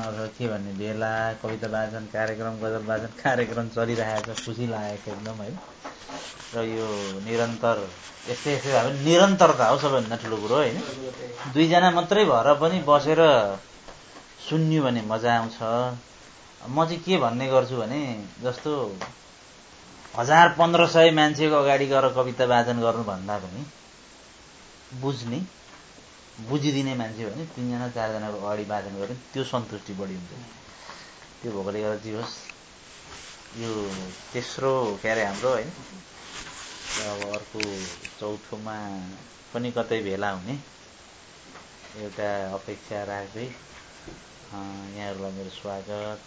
के भन्ने बेला कविता वाचन कार्यक्रम गजल वाचन कार्यक्रम चलिरहेको छ, खुसी लागेको एकदम है। र यो निरन्तर यस्तै यस्तै भयो भने निरन्तरता हो सबैभन्दा ठुलो कुरो होइन। दुईजना मात्रै भएर पनि बसेर सुन्यो भने मजा आउँछ। म चाहिँ के भन्ने गर्छु भने जस्तो 1000-1500 मान्छेको अगाडि गएर कविता वाचन गर्नुभन्दा पनि बुझ्ने बुझिदिने मान्छे भने 3-4जनाको अगाडि वाचन गर्ने त्यो सन्तुष्टि बढी हुन्छ। त्यो भएकोले गर्दा जे होस् यो तेस्रो के अरे हाम्रो होइन, अब अर्को चौथोमा पनि कतै भेला हुने एउटा अपेक्षा राख्दै यहाँहरूलाई मेरो स्वागत।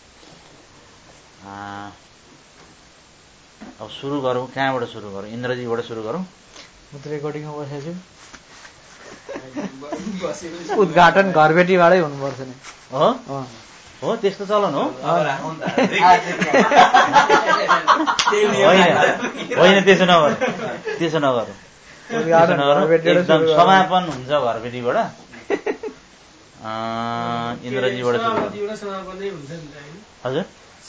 अब सुरु गरौँ, कहाँबाट सुरु गरौँ? इन्द्रजीबाट सुरु गरौँ। म त रेकर्डिङमा बसेको छु। उद्घाटन घरबेटीबाटै हुनुपर्छ नि। हो त्यस्तो चलन हो? होइन त्यसो नगरौँ। एकदम समापन हुन्छ घरबेटीबाट। इन्द्रजीबाट हजुर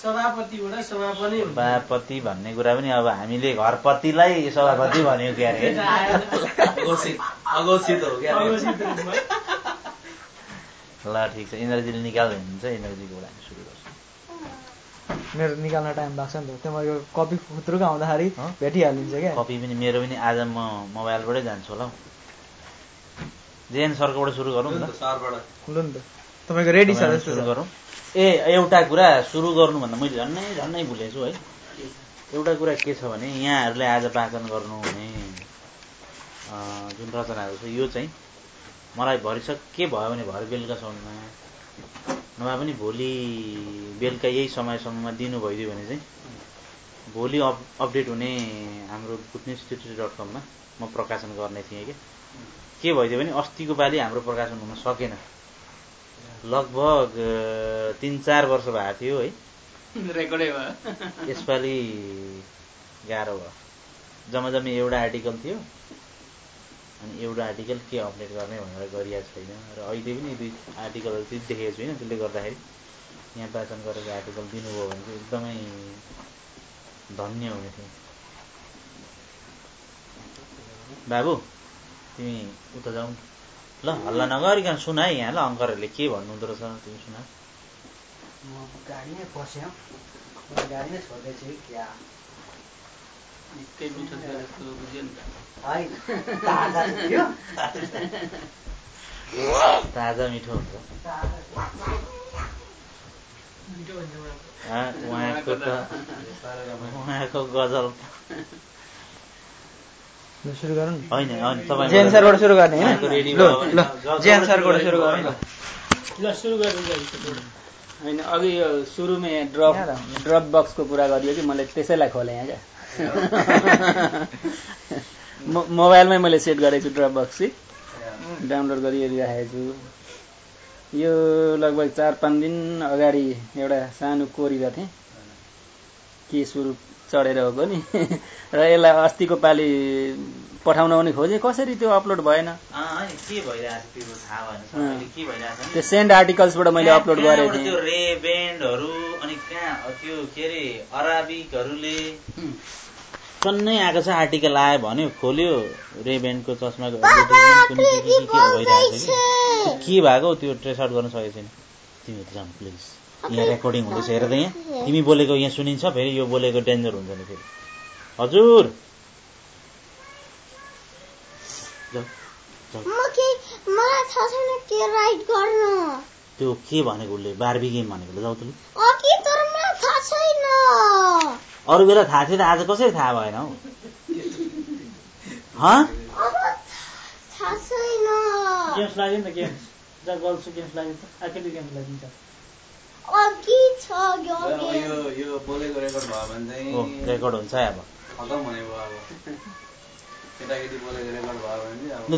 सभापति भन्ने कुरा पनि अब हामीले घरपतिलाई सभापति भन्यो क्या अरे। ल ठिक छ, इन्द्रजीले निकाल्दै हुनुहुन्छ, इन्द्रजीको कुरा हामी सुरु गर्छौँ। मेरो निकाल्न टाइम लाग्छ नि त, त्यो यो कपी खुत्रुक आउँदाखेरि भेटिहालिन्छ क्या। कपी पनि मेरो पनि आज म मोबाइलबाटै जान्छु होला हौ। जेएन सरकोबाट सुरु गरौँ न। लु नि त, तपाईँको रेडी छ सुरु गरौँ। एउटा कुरा सुरु गर्नुभन्दा मैले झन्नै भुलेछु है। एउटा कुरा के छ भने यहाँहरूले आज वाचन गर्नु हुने जुन रचनाहरू छ यो चाहिँ मलाई भरिसक के भयो भने भरे बेलुकासम्म नभए पनि भोलि बेलुका यही समयसम्ममा दिनु भइदियो भने चाहिँ भोलि अपडेट हुने हाम्रो bhutanese.com मा म प्रकाशन गर्ने थिएँ क्या। के भइदियो भने अस्तिको पालि हाम्रो प्रकाशन हुन सकेन, लगभग 3-4 वर्ष भएको थियो है, रेकर्डै भयो। यसपालि गाह्रो भयो। जम्मै एउटा आर्टिकल थियो, अनि एउटा आर्टिकल के अपडेट गर्ने भनेर गरिएको छैन। र अहिले पनि 2 आर्टिकलहरू चाहिँ देखेको छुइनँ। त्यसले गर्दाखेरि यहाँ वाचन गरेको आर्टिकल दिनुभयो भने चाहिँ एकदमै धन्य हुने थियो। बाबु तिमी उता जाऊ ल, हल्ला नगरिकन सुन है। यहाँ ल अङ्करहरूले के भन्नुहुँदो रहेछ तिमी सुन। म गाडीमै बस्यो, गाडीमै छोड्दैछु क्या। निकै मिठो छ जस्तो बुझ्यो नि त। होइन ताजा थियो, ताजा मिठो हुन्छ। उहाँको गजल सुरु गरौँ। होइन तपाईँ जेएन सरबाट सुरु गर्ने होइन। ल जेएन सरबाट सुरु गरौँ। ल सुरु गरौँ। होइन अघि यो सुरुमै ड्रप बक्सको कुरा गरियो कि मैले त्यसैलाई खोलेँ यहाँ क्या। मोबाइलमै मैले सेट गरेको छु ड्रप बक्स चाहिँ, डाउनलोड गरिराखेको छु। यो लगभग 4-5 दिन अगाडि एउटा सानो कोरिरहेको थिएँ, के सुरु चढेर हो नि। र यसलाई अस्तिको पालि पठाउन पनि खोजेँ, कसरी त्यो अपलोड भएन। त्यो सेन्ड आर्टिकल्सबाट मैले अपलोड गरेको थिएँ। त्यो रेबेन्डहरू अनि कहाँ त्यो के अरे अराबिकहरूले चन्नै आएको छ आर्टिकल आयो भन्यो, खोल्यो रेबेन्डको चस्माको भइरहेको छ के भएको त्यो ट्रेस आउट गर्न सकेको छैन। तिमी जाऊ प्लिज, यहाँ रेकर्डिङ हुँदैछ हेर त। यहाँ तिमी बोलेको यहाँ सुनिन्छ, फेरि यो बोलेको डेन्जर हुन्छ नि फेरि। हजुर मलाई थाहा छैन के राइट गर्नु। त्यो के भनेको उसले बार्बी गेम भनेको जाऊ त। अघि तर मलाई थाहा छैन। अरू बेला थाहा थियो त, आज कसरी थाहा भएन हौ? थाहा छैन। गेम्स लाग्यो नि त, गेम्स गर्ल्स गेम्स लाग्यो त, आखिरी गेम्स लागिन्छ। अघि छ यो बोलेको रेकर्ड भयो भने चाहिँ रेकर्ड हुन्छ है। अब खतम भनेको अब केटाकेटी बोलेको रेकर्ड भयो भने चाहिँ अब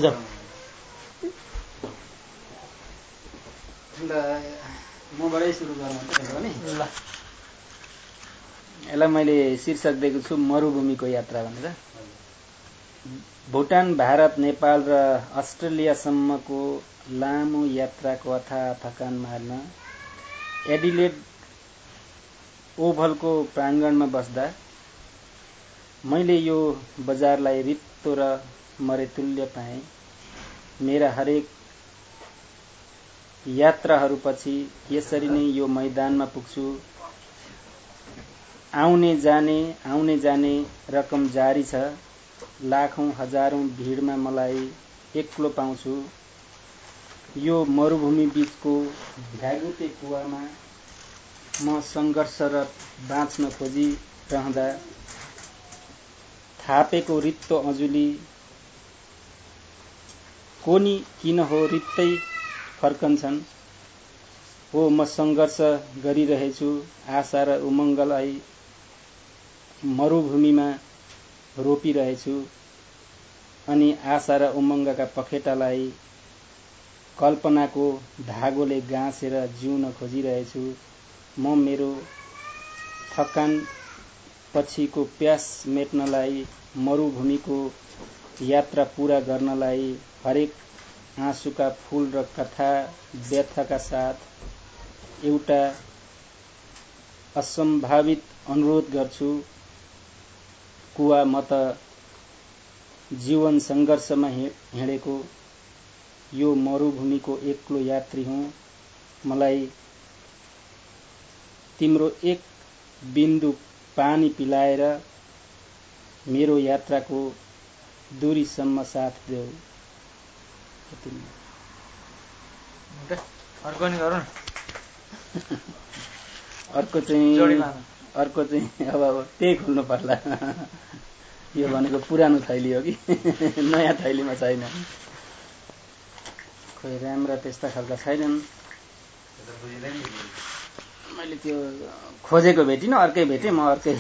ल मबाटै सुरु गरौँ नि। ल यसलाई मैले शीर्षक दिएको छु मरुभूमिको यात्रा भनेर। भुटान, भारत, नेपाल र अस्ट्रेलियासम्मको लामो यात्राको अथाह थकान मार्न एडिलेड ओभलको प्राङ्गणमा बस्दा मैले यो बजारलाई रित्तो र मरेतुल्य पाएँ। मेरा हरेक यात्राहरूपछि यसरी नै यो मैदानमा पुग्छु। आउने जाने रकम जारी छ। लाखौं हजारौं भिडमा मलाई एक्लो पाउँछु। यो मरुभूमि बीचको भ्यागुते कुवामा म संघर्षरत बाँच्न खोजिरहँदा थापेको रित्तो अजुली कोनी किन हो रित्तै फर्कन्छन्। हो म संघर्ष गरिरहेछु। आशा र उमङ्गलाई मरुभूमिमा रोपिरहेछु अनि आशा र उमङ्गका पखेटालाई कल्पनाको धागोले गाँसेर जिउन खोजिरहेछु। म मेरो थकान पछिको प्यास मेट्नलाई मरुभूमिको यात्रा पूरा गर्नलाई हरेक आँसुका फूल र कथा व्यथाका साथ एउटा असम्भावित अनुरोध गर्छु। कुवा म त जीवन संघर्षमा हिँडेको यो मरुभूमिको एक्लो यात्री हुँ। मलाई तिम्रो एक बिन्दु पानी पिलाएर मेरो यात्राको दूरीसम्म साथ देऊ। अर्को नि गरौँ। अर्को चाहिँ अब त्यही खोल्नु पर्ला। यो भनेको पुरानो थैली हो कि नयाँ थैलीमा छैन। खोइ राम्रा त्यस्ता खालका छैनन्। मैले त्यो खोजेको भेटिनँ, अर्कै भेटेँ। म अर्कै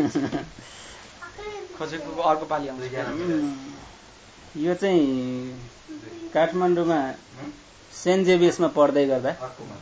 खोजेको अर्को पालि आउँछ। यो चाहिँ काठमाडौँमा सेन्ट जेभियर्समा पढ्दै गर्दा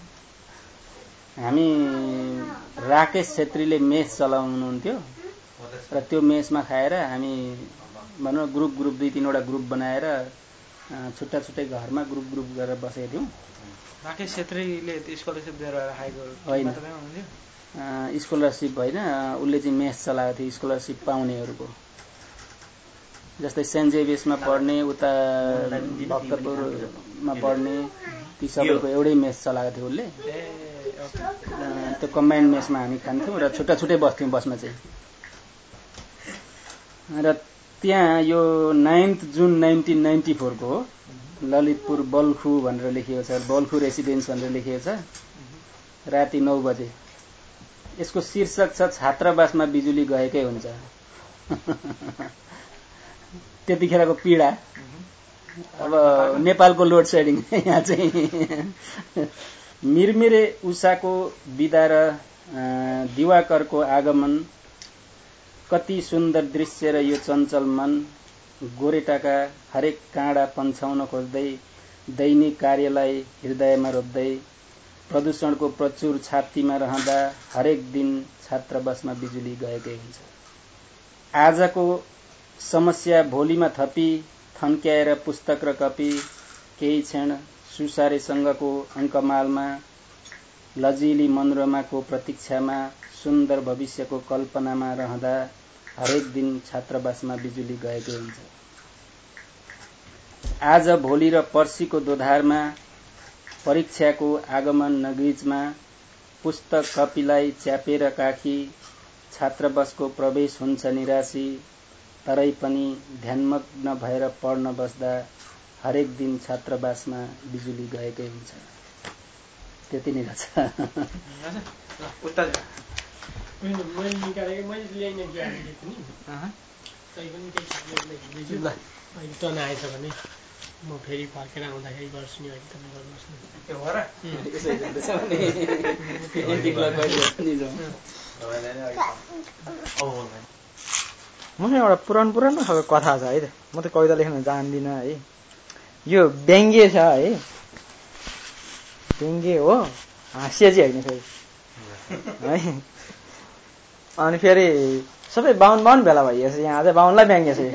हामी राकेश छेत्रीले मेस चलाउनुहुन्थ्यो र त्यो मेसमा खाएर हामी भनौँ ग्रुप 2-3वटा ग्रुप बनाएर छुट्टा छुट्टै घरमा ग्रुप गरेर बसेका थियौँ। राकेश छेत्रीले स्कलरसिप दिएर राखेको होइन, स्कलरसिप होइन, उसले चाहिँ मेस चलाएको थियो स्कलरसिप पाउनेहरूको। जस्तै सेन्ट जेभियर्समा पढ्ने, उता भक्तपुरमा पढ्ने, ती सबैको एउटै मेस चलाएको थियो उसले। त्यो कम्बाइन्ड मेसमा हामी खान्थ्यौँ र छुट्टा छुट्टै बस्थ्यौँ बसमा चाहिँ। र त्यहाँ यो 9 जुन 1994 को हो। ललितपुर बल्खु भनेर लेखिएको छ, बल्खु रेसिडेन्स भनेर लेखिएको छ। राति 9 बजे। यसको शीर्षक छ छात्रावासमा बिजुली गएकै हुन्छ। त्यतिखेरको पीडा। अब नेपालको लोड सेडिङ यहाँ चाहिँ मिरमिरे उषाको बिदा र दिवाकरको आगमन, कति सुन्दर दृश्य र यो चञ्चल मन। गोरेटाका हरेक काँडा पन्छाउन खोज्दै, दैनिक कार्यलाई हृदयमा रोप्दै, प्रदूषणको प्रचुर छातीमा रहँदा हरेक दिन छात्रावासमा बिजुली गएकै हुन्छ। आजको समस्या भोलिमा थपी थन्क्याएर पुस्तक र कपी, केही क्षण सुसारेसँगको अङ्कमालमा, लजिली मनोरमाको प्रतीक्षामा, सुन्दर भविष्यको कल्पनामा रहँदा हरेक दिन छात्रावासमा बिजुली गएकै हुन्छ। आज भोलि र पर्सिको दोधारमा, परीक्षाको आगमन नगिजमा, पुस्तक कपीलाई च्यापेर काखी, छात्रावासको प्रवेश हुन्छ निराशी। तरै पनि ध्यानमग्न भएर पढ्न बस्दा हरेक दिन छात्रावासमा बिजुली गएकै हुन्छ। त्यति नै रहेछ। आएछ भने म फेरि फर्केर आउँदाखेरि गर्छु नि। मसँग एउटा पुरानो खालको कथा छ है। म त कविता लेख्न जान्दिनँ है। यो व्यङ्ग्य छ है, व्यङ्ग्य हो, हास्य चाहिँ होइन फेरि है। अनि फेरि सबै 52 भेला भइएछ यहाँ। अझै 52लाई व्यङ्ग्य छ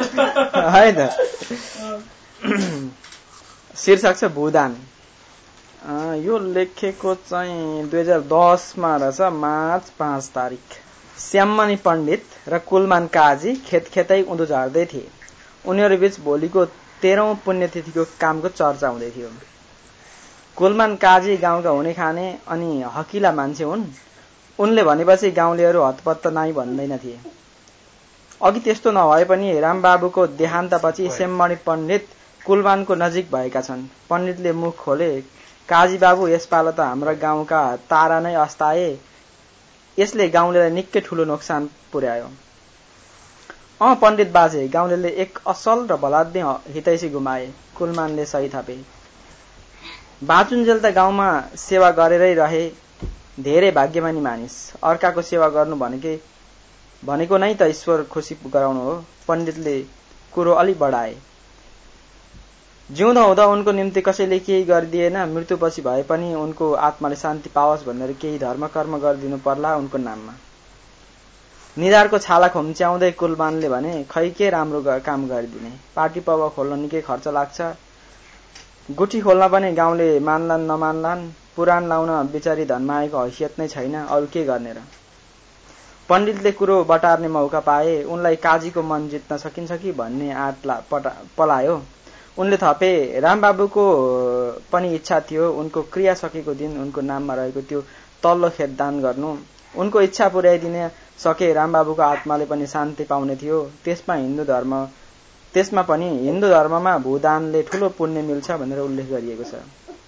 है त। शीर्षक छ भूदान। यो लेखेको चाहिँ 2010मा रहेछ, मार्च 5 तारिक। श्याममणि पण्डित र कुलमान काजी खेतै उँधो झार्दै थिए। उनीहरू बीच भोलिको 13औं पुण्यतिथिको कामको चर्चा हुँदै थियो। कुलमान काजी गाउँका हुने खाने अनि हकिला मान्छे हुन्। उनले भनेपछि गाउँलेहरू हतपत्त नाइ भन्दैन थिए। अघि त्यस्तो नभए पनि रामबाबुको देहान्तपछि श्याममणि पण्डित कुलमानको नजिक भएका छन्। पण्डितले मुख खोले, काजी बाबु, यसपाल त हाम्रा गाउँका तारा नै अस्ताए। यसले गाउँलेलाई निकै ठूलो नोक्सान पुर्यायो। पण्डित बाजे, गाउँलेले एक असल र भलाद्य हितैषी गुमाए। कुलमानले सही थपे। बाँचुन्जेल त गाउँमा सेवा गरेरै रहे। धेरै भाग्यमानी मानिस। अर्काको सेवा गर्नु भनेको नै त ईश्वर खुसी गराउनु हो। पण्डितले कुरो अलि बढाए। जिउँदा हुँदा उनको निम्ति कसैले केही गरिदिएन, मृत्युपछि भए पनि उनको आत्माले शान्ति पाओस् भनेर केही धर्म कर्म गरिदिनु पर्ला उनको नाममा। निधारको छाला खुम्च्याउँदै कुलमानले भने, खै के राम्रो काम गरिदिने। पार्टी पब खोल्न निकै खर्च लाग्छ। गुठी खोल्न पनि गाउँले मान्लान् नमान्लान्। पुराण लाउन बिचारी धनमाएको हैसियत नै छैन, अरू के गर्ने र। पण्डितले कुरो बटार्ने मौका पाए। उनलाई काजीको मन जित्न सकिन्छ कि भन्ने आँट पलायो। उनले थपे, रामबाबुको पनि इच्छा थियो उनको क्रिया सकेको दिन उनको नाममा रहेको त्यो तल्लो खेत दान गर्नु। उनको इच्छा पुर्याइदिन सके रामबाबुको आत्माले पनि शान्ति पाउने थियो। त्यसमा पनि हिन्दू धर्ममा भूदानले ठूलो पुण्य मिल्छ भनेर उल्लेख गरिएको छ।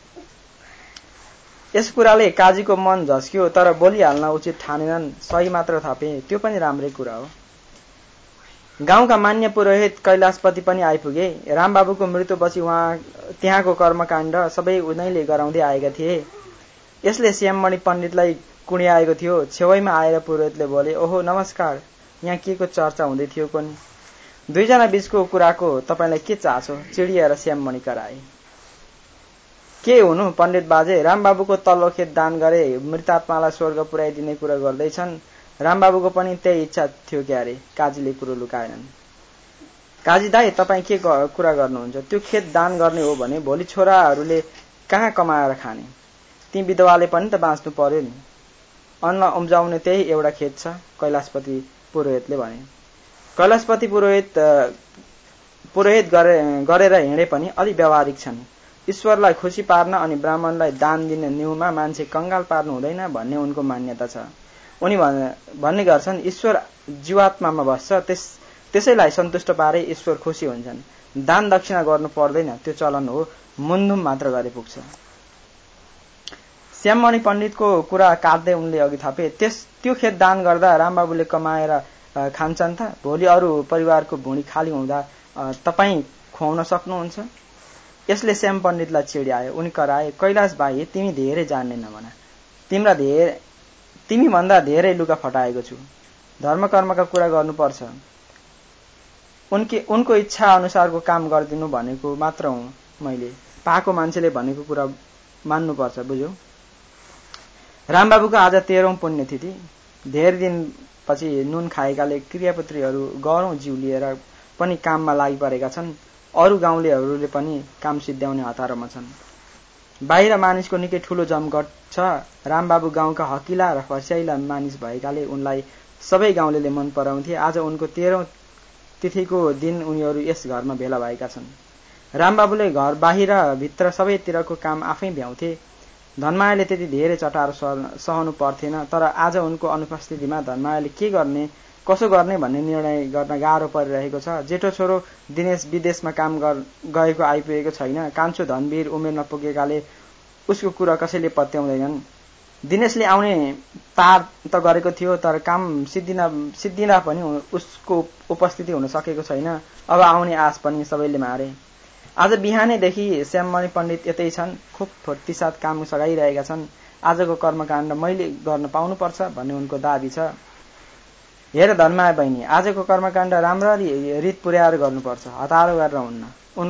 यस कुराले काजीको मन झस्क्यो, तर बोलिहाल्न उचित ठानेनन्। सही मात्र थपे, त्यो पनि राम्रै कुरा हो। गाउँका मान्य पुरोहित कैलाशपति पनि आइपुगे। रामबाबुको मृत्युपछि त्यहाँको कर्मकाण्ड सबै उनैले गराउँदै आएका थिए। यसले श्याममणि पण्डितलाई कुँडियाएको थियो। छेउैमा आएर पुरोहितले बोले, ओहो नमस्कार, यहाँ के को चर्चा हुँदै थियो कोनी? दुईजना बीचको कुराको तपाईलाई के चासो? चिडिएर श्याममणि कराए। के हुनु पण्डित बाजे, रामबाबुको तल्लो खेत दान गरे मृतात्मालाई स्वर्ग पुर्याइदिने कुरा गर्दैछन्। रामबाबुको पनि त्यही इच्छा थियो क्यारे। काजीले कुरो लुकाएनन्। काजी दाई, तपाईँ के कुरा गर्नुहुन्छ? त्यो खेत दान गर्ने हो भने भोलि छोराहरूले कहाँ कमाएर खाने? ती विधवाले पनि त बाँच्नु पर्यो नि। अन्न उम्जाउने त्यही एउटा खेत छ, कैलाशपति पुरोहितले भने। कैलाशपति पुरोहित गरेर हिँडे पनि अलि व्यावहारिक छन्। ईश्वरलाई खुसी पार्न अनि ब्राह्मणलाई दान दिने न्युमा मान्छे कंगाल पार्नु हुँदैन भन्ने उनको मान्यता छ। उनी भन्ने गर्छन्, ईश्वर जीवात्मामा बस्छ, त्यसैलाई सन्तुष्ट पारे ईश्वर खुसी हुन्छन्। दान दक्षिणा गर्नु पर्दैन, त्यो चलन हो, मुन्धुम मात्र गरे पुग्छ। श्याममणि पण्डितको कुरा काट्दै उनले अघि थपे, त्यो खेत दान गर्दा रामबाबुले कमाएर खान्छन् त? भोलि अरू परिवारको भुँडी खाली हुँदा तपाईँ खुवाउन सक्नुहुन्छ? यसले श्याम पण्डितलाई चिड्यायो। उनी कराए, कैलाश भाइ, तिमी धेरै जान्ने नभन। तिमी भन्दा धेरै लुगा फटाएको छु। धर्म कर्मका कुरा गर्नुपर्छ। उनको इच्छा अनुसारको काम गरिदिनु भनेको मात्र हुँ मैले। पाको मान्छेले भनेको कुरा मान्नुपर्छ, बुझ्यौ? रामबाबुको आज 13औं पुण्यतिथि। धेरै दिनपछि नुन खाएकाले क्रियापुत्रीहरू गरौं जिउ लिएर पनि काममा लागिपरेका छन्। अरू गाउँलेहरूले पनि काम सिद्ध्याउने हतारमा छन्। बाहिर मानिसको निकै ठूलो जमघट छ। रामबाबु गाउँका हकिला र फस्याइला मानिस भएकाले उनलाई सबै गाउँलेले मन पराउँथे। आज उनको 13औं तिथिको दिन उनीहरू यस घरमा भेला भएका छन्। रामबाबुले घर बाहिर भित्र सबैतिरको काम आफै भ्याउँथे। धनमायाले त्यति धेरै चटारो सहनु पर्थेन। तर आज उनको अनुपस्थितिमा धनमायाले के गर्ने कसो गर्ने भन्ने निर्णय गर्न गाह्रो परिरहेको छ। जेठो छोरो दिनेश विदेशमा काम गएको आइपुगेको छैन। कान्छो धनवीर उमेर नपुगेकाले उसको कुरा कसैले पत्याउँदैनन्। दिनेशले आउने तार त गरेको थियो, तर काम सिद्धिँदा पनि उसको उपस्थिति हुन सकेको छैन। अब आउने आश पनि सबैले मारे। आज बिहानैदेखि श्याममणि पण्डित यतै छन्। खुब फुर्तीसाथ काम सघाइरहेका छन्। आजको कर्मकाण्ड मैले गर्न पाउनुपर्छ भन्ने उनको दाबी छ। हेर धनमाया बहिनी, आजको कर्मकाण्ड राम्ररी रित पुर्याएर गर्नुपर्छ, हतारो गरेर हुन्न।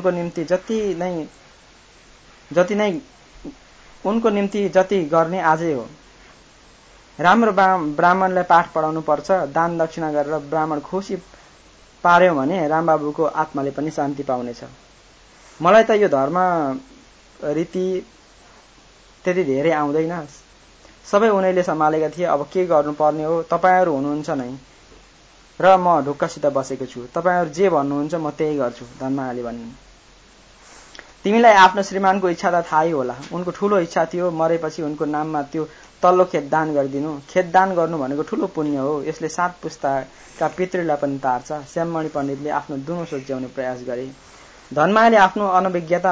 उनको निम्ति जति गर्ने आजै हो। राम्रो ब्राह्मणलाई पाठ पढाउनु पर्छ। दान दक्षिणा गरेर ब्राह्मण खुसी पार्यो भने रामबाबुको आत्माले पनि शान्ति पाउनेछ। मलाई त यो धर्म रीति त्यति धेरै आउँदैन। सबै उनीले सम्हालेका थिए। अब के गर्नुपर्ने हो? तपाईहरू हुनुहुन्छ नै र म ढुक्कसित बसेको छु। तपाईहरू जे भन्नुहुन्छ म त्यही गर्छु, धनमायाले भनिन्। तिमीलाई आफ्नो श्रीमानको इच्छा त थाहै होला। उनको ठूलो इच्छा थियो मरेपछि उनको नाममा त्यो तल्लो खेत दान गरिदिनु। खेत दान गर्नु भनेको ठूलो पुण्य हो। यसले 7 पुस्ताका पितृलाई पनि तार्छ। श्याममणि पण्डितले आफ्नो दुनो सोच्याउने प्रयास गरे। धनमायाले आफ्नो अनभिज्ञता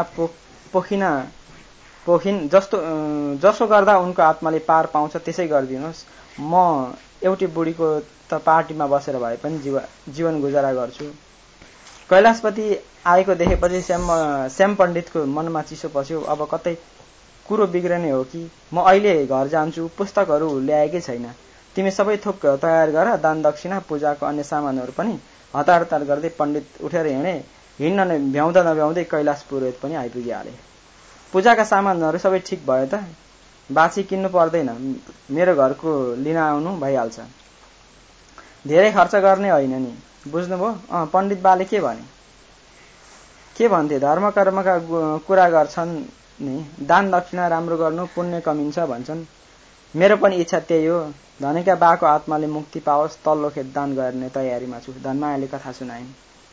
पोखिन जसो गर्दा उनको आत्माले पार पाउँछ त्यसै गरिदिनुहोस्। म एउटी बुढीको त पार्टीमा बसेर भए पनि जीवन गुजारा गर्छु। कैलाशपति आएको देखेपछि श्याम पण्डितको मनमा चिसो पस्यो। अब कतै कुरो बिग्रने हो कि? म अहिले घर जान्छु। पुस्तकहरू ल्याएकै छैन। तिमी सबै थोक तयार गर। दान दक्षिणा पूजाको अन्य सामानहरू पनि हतार गर्दै पण्डित उठेर हिँडे। हिँड्न भ्याउँदा नभ्याउँदै कैलाश पुरोहित पनि आइपुगिहाले। पूजाका सामानहरू सबै ठिक भयो त? बाछी किन्नु पर्दैन, मेरो घरको लिन आउनु भइहाल्छ। धेरै खर्च गर्ने होइन नि, बुझ्नुभयो? पण्डित बाले के भने? के भन्थे? धर्म कर्मका कुरा गर्छन् नि, दान दक्षिणा राम्रो गर्नु पुण्य कमिन्छ भन्छन्। मेरो पनि इच्छा त्यही हो। धनेका बाको आत्माले मुक्ति पाओस्, तल्लो खेत दान गर्ने तयारीमा छु। धनमायाले कथा सुनाइन्।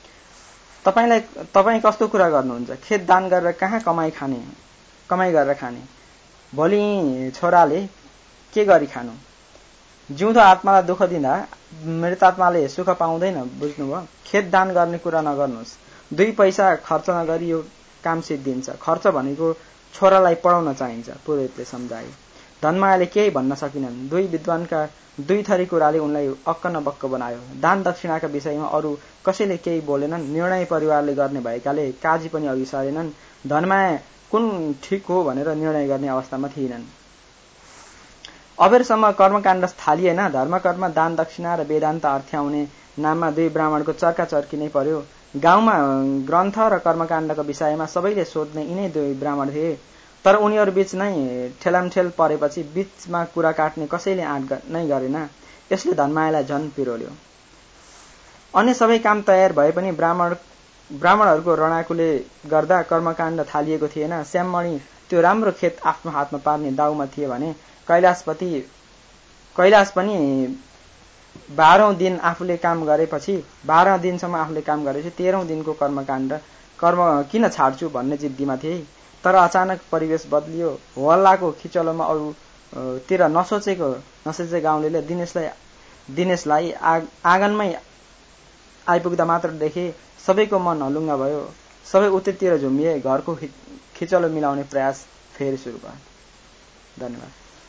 तपाईँ कस्तो कुरा गर्नुहुन्छ? खेत दान गरेर कहाँ कमाई गरेर खाने? भोलि छोराले के गरी खानु? जिउँदो आत्मालाई दुःख दिँदा मृतात्माले सुख पाउँदैन, बुझ्नुभयो? खेत दान गर्ने कुरा नगर्नुहोस्। 2 पैसा खर्च नगरी यो काम सिद्धिन्छ। खर्च भनेको छोरालाई पढाउन चाहिन्छ, पुरोहितले सम्झाए। धनमायाले केही भन्न सकिनन्। 2 विद्वानका 2 थरी कुराले उनलाई अक्क न बक्क बनायो। दान दक्षिणाका विषयमा अरू कसैले केही बोलेनन्। निर्णय परिवारले गर्ने भएकाले काजी पनि अघि सरेनन्। धनमाया कुन ठिक हो भनेर निर्णय गर्ने अवस्थामा थिएनन्। अबेरसम्म कर्मकाण्ड थालिएन। धर्मकर्म, दान दक्षिणा र वेदान्त अर्थ्याउने नाममा 2 ब्राह्मणको चर्काचर्की नै पर्यो। गाउँमा ग्रन्थ र कर्मकाण्डको विषयमा सबैले सोध्ने यिनै 2 ब्राह्मण थिए। तर उनीहरू बीच नै ठेलामठेल परेपछि बीचमा कुरा काट्ने कसैले आँट नै गरेन। यसले धनमायालाई झन पिरोल्यो। अन्य सबै काम तयार भए पनि ब्राह्मणहरूको रणाकुले गर्दा कर्मकाण्ड थालिएको थिएन। श्याममणि त्यो राम्रो खेत आफ्नो हातमा पार्ने दाउमा थिए भने कैलाश पनि 12औं दिन आफूले काम गरेपछि 12 दिनसम्म आफूले काम गरेपछि 13औं दिनको कर्म किन छाड्छु भन्ने जिद्दीमा थिए। तर अचानक परिवेश बदलियो। हल्लाको खिचलोमा अरूतिर नसोचे गाउँले दिनेशलाई आँगनमै आइपुग्दा मात्र देखे। सबैको मन हलुङ्गा भयो। सबै उतैतिर झुमिए। घरको खिचलो मिलाउने प्रयास फेरि सुरु भयो। धन्यवाद।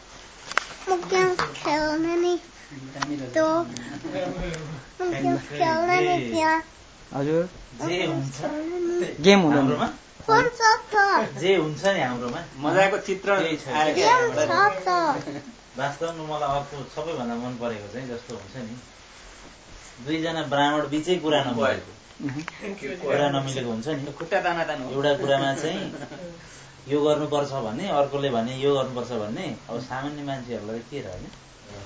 हजुर गेम हुँदैन। जे हुन्छ नि हाम्रोमा मजाको चित्र वास्तवमा मलाई अर्को सबैभन्दा मन परेको चाहिँ जस्तो हुन्छ नि 2 जना ब्राह्मण बीचै कुरा नमिलेको हुन्छ नि। खुट्टा ताना एउटा कुरामा चाहिँ यो गर्नुपर्छ भन्ने, अर्कोले भने यो गर्नुपर्छ भन्ने। अब सामान्य मान्छेहरूलाई के र हैन,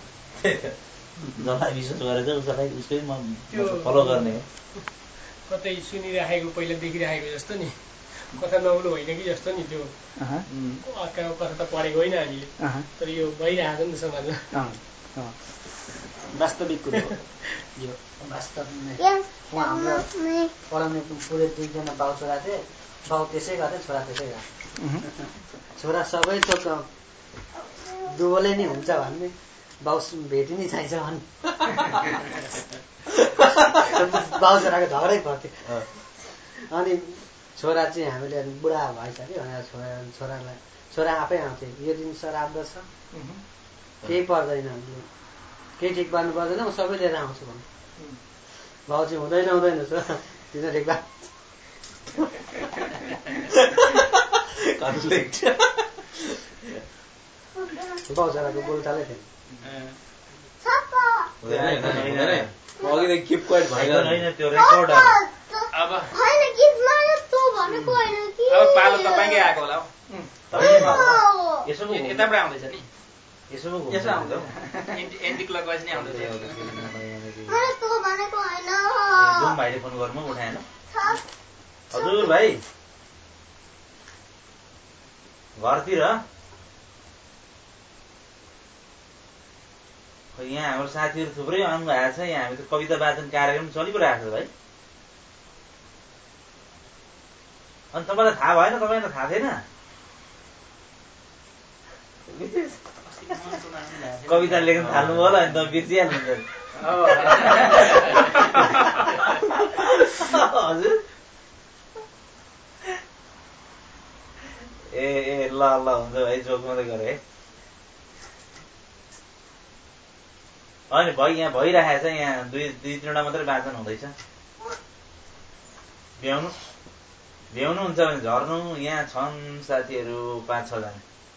जसलाई विश्वास गरेछ उसलाई उसकै फलो गर्ने हो। कतै सुनिराखेको पहिला देखिराखेको जस्तो नि, कथा नहुनु होइन कि जस्तो नि। त्यो अर्काको कथा त पढेको होइन हामीले, तर यो भइरहेको नि त समाजमा। वास्तविक कुरो यो वास्तवमा हाम्रो पढाउने पुरै 2 जना बाउ छोरा थिए। बाउ त्यसै गर्थे, छोरा त्यसै गर्थे। छोरा सबै थोक दुवलै नै हुन्छ भन्ने, बाउ भेटी नै चाहिन्छ भन्ने। बाउ छोराको झगडै पर्थ्यो। अनि छोरा चाहिँ हामीले बुढा भइसक्यो भनेर छोरा आफै आउँथे। यो दिन श्राद्ध छ, केही पर्दैन, केही ठिक पार्नु पर्दैन, म सबै लिएर आउँछु भने। बाउ चाहिँ हुँदैन तिनीहरू ठिक पार्नु। बाउ छोराको बोलचालै थिएन। अब पालो तपाईँकै आएको होला। यताबाट आउँदैछ नि, यसो आउँछ। एन्टी क्लकवाइज नै आउँदैछ। भाइले फोन गर्नु उठाएन। हजुर भाइ घरतिर यहाँ हाम्रो साथीहरू थुप्रै आउनु भएको छ। यहाँ हामी त कविता वाचन कार्यक्रम चलिरहेको छ भाइ। अनि तपाईँलाई थाहा भएन? तपाईँलाई थाहा थिएन? कविता लेख्न थाल्नुभयो होला अनि तपाईँ बिर्सिहाल्नुहुन्छ। हजुर ए ल ल हुन्छ भाइ, जोक मात्रै गरे है। होइन भाइ, यहाँ भइरहेको छ। यहाँ दुई तिनवटा मात्रै वाचन हुँदैछ। भ्याउनुहुन्छ भने झर्नु। यहाँ छन् साथीहरू 5-6 जना।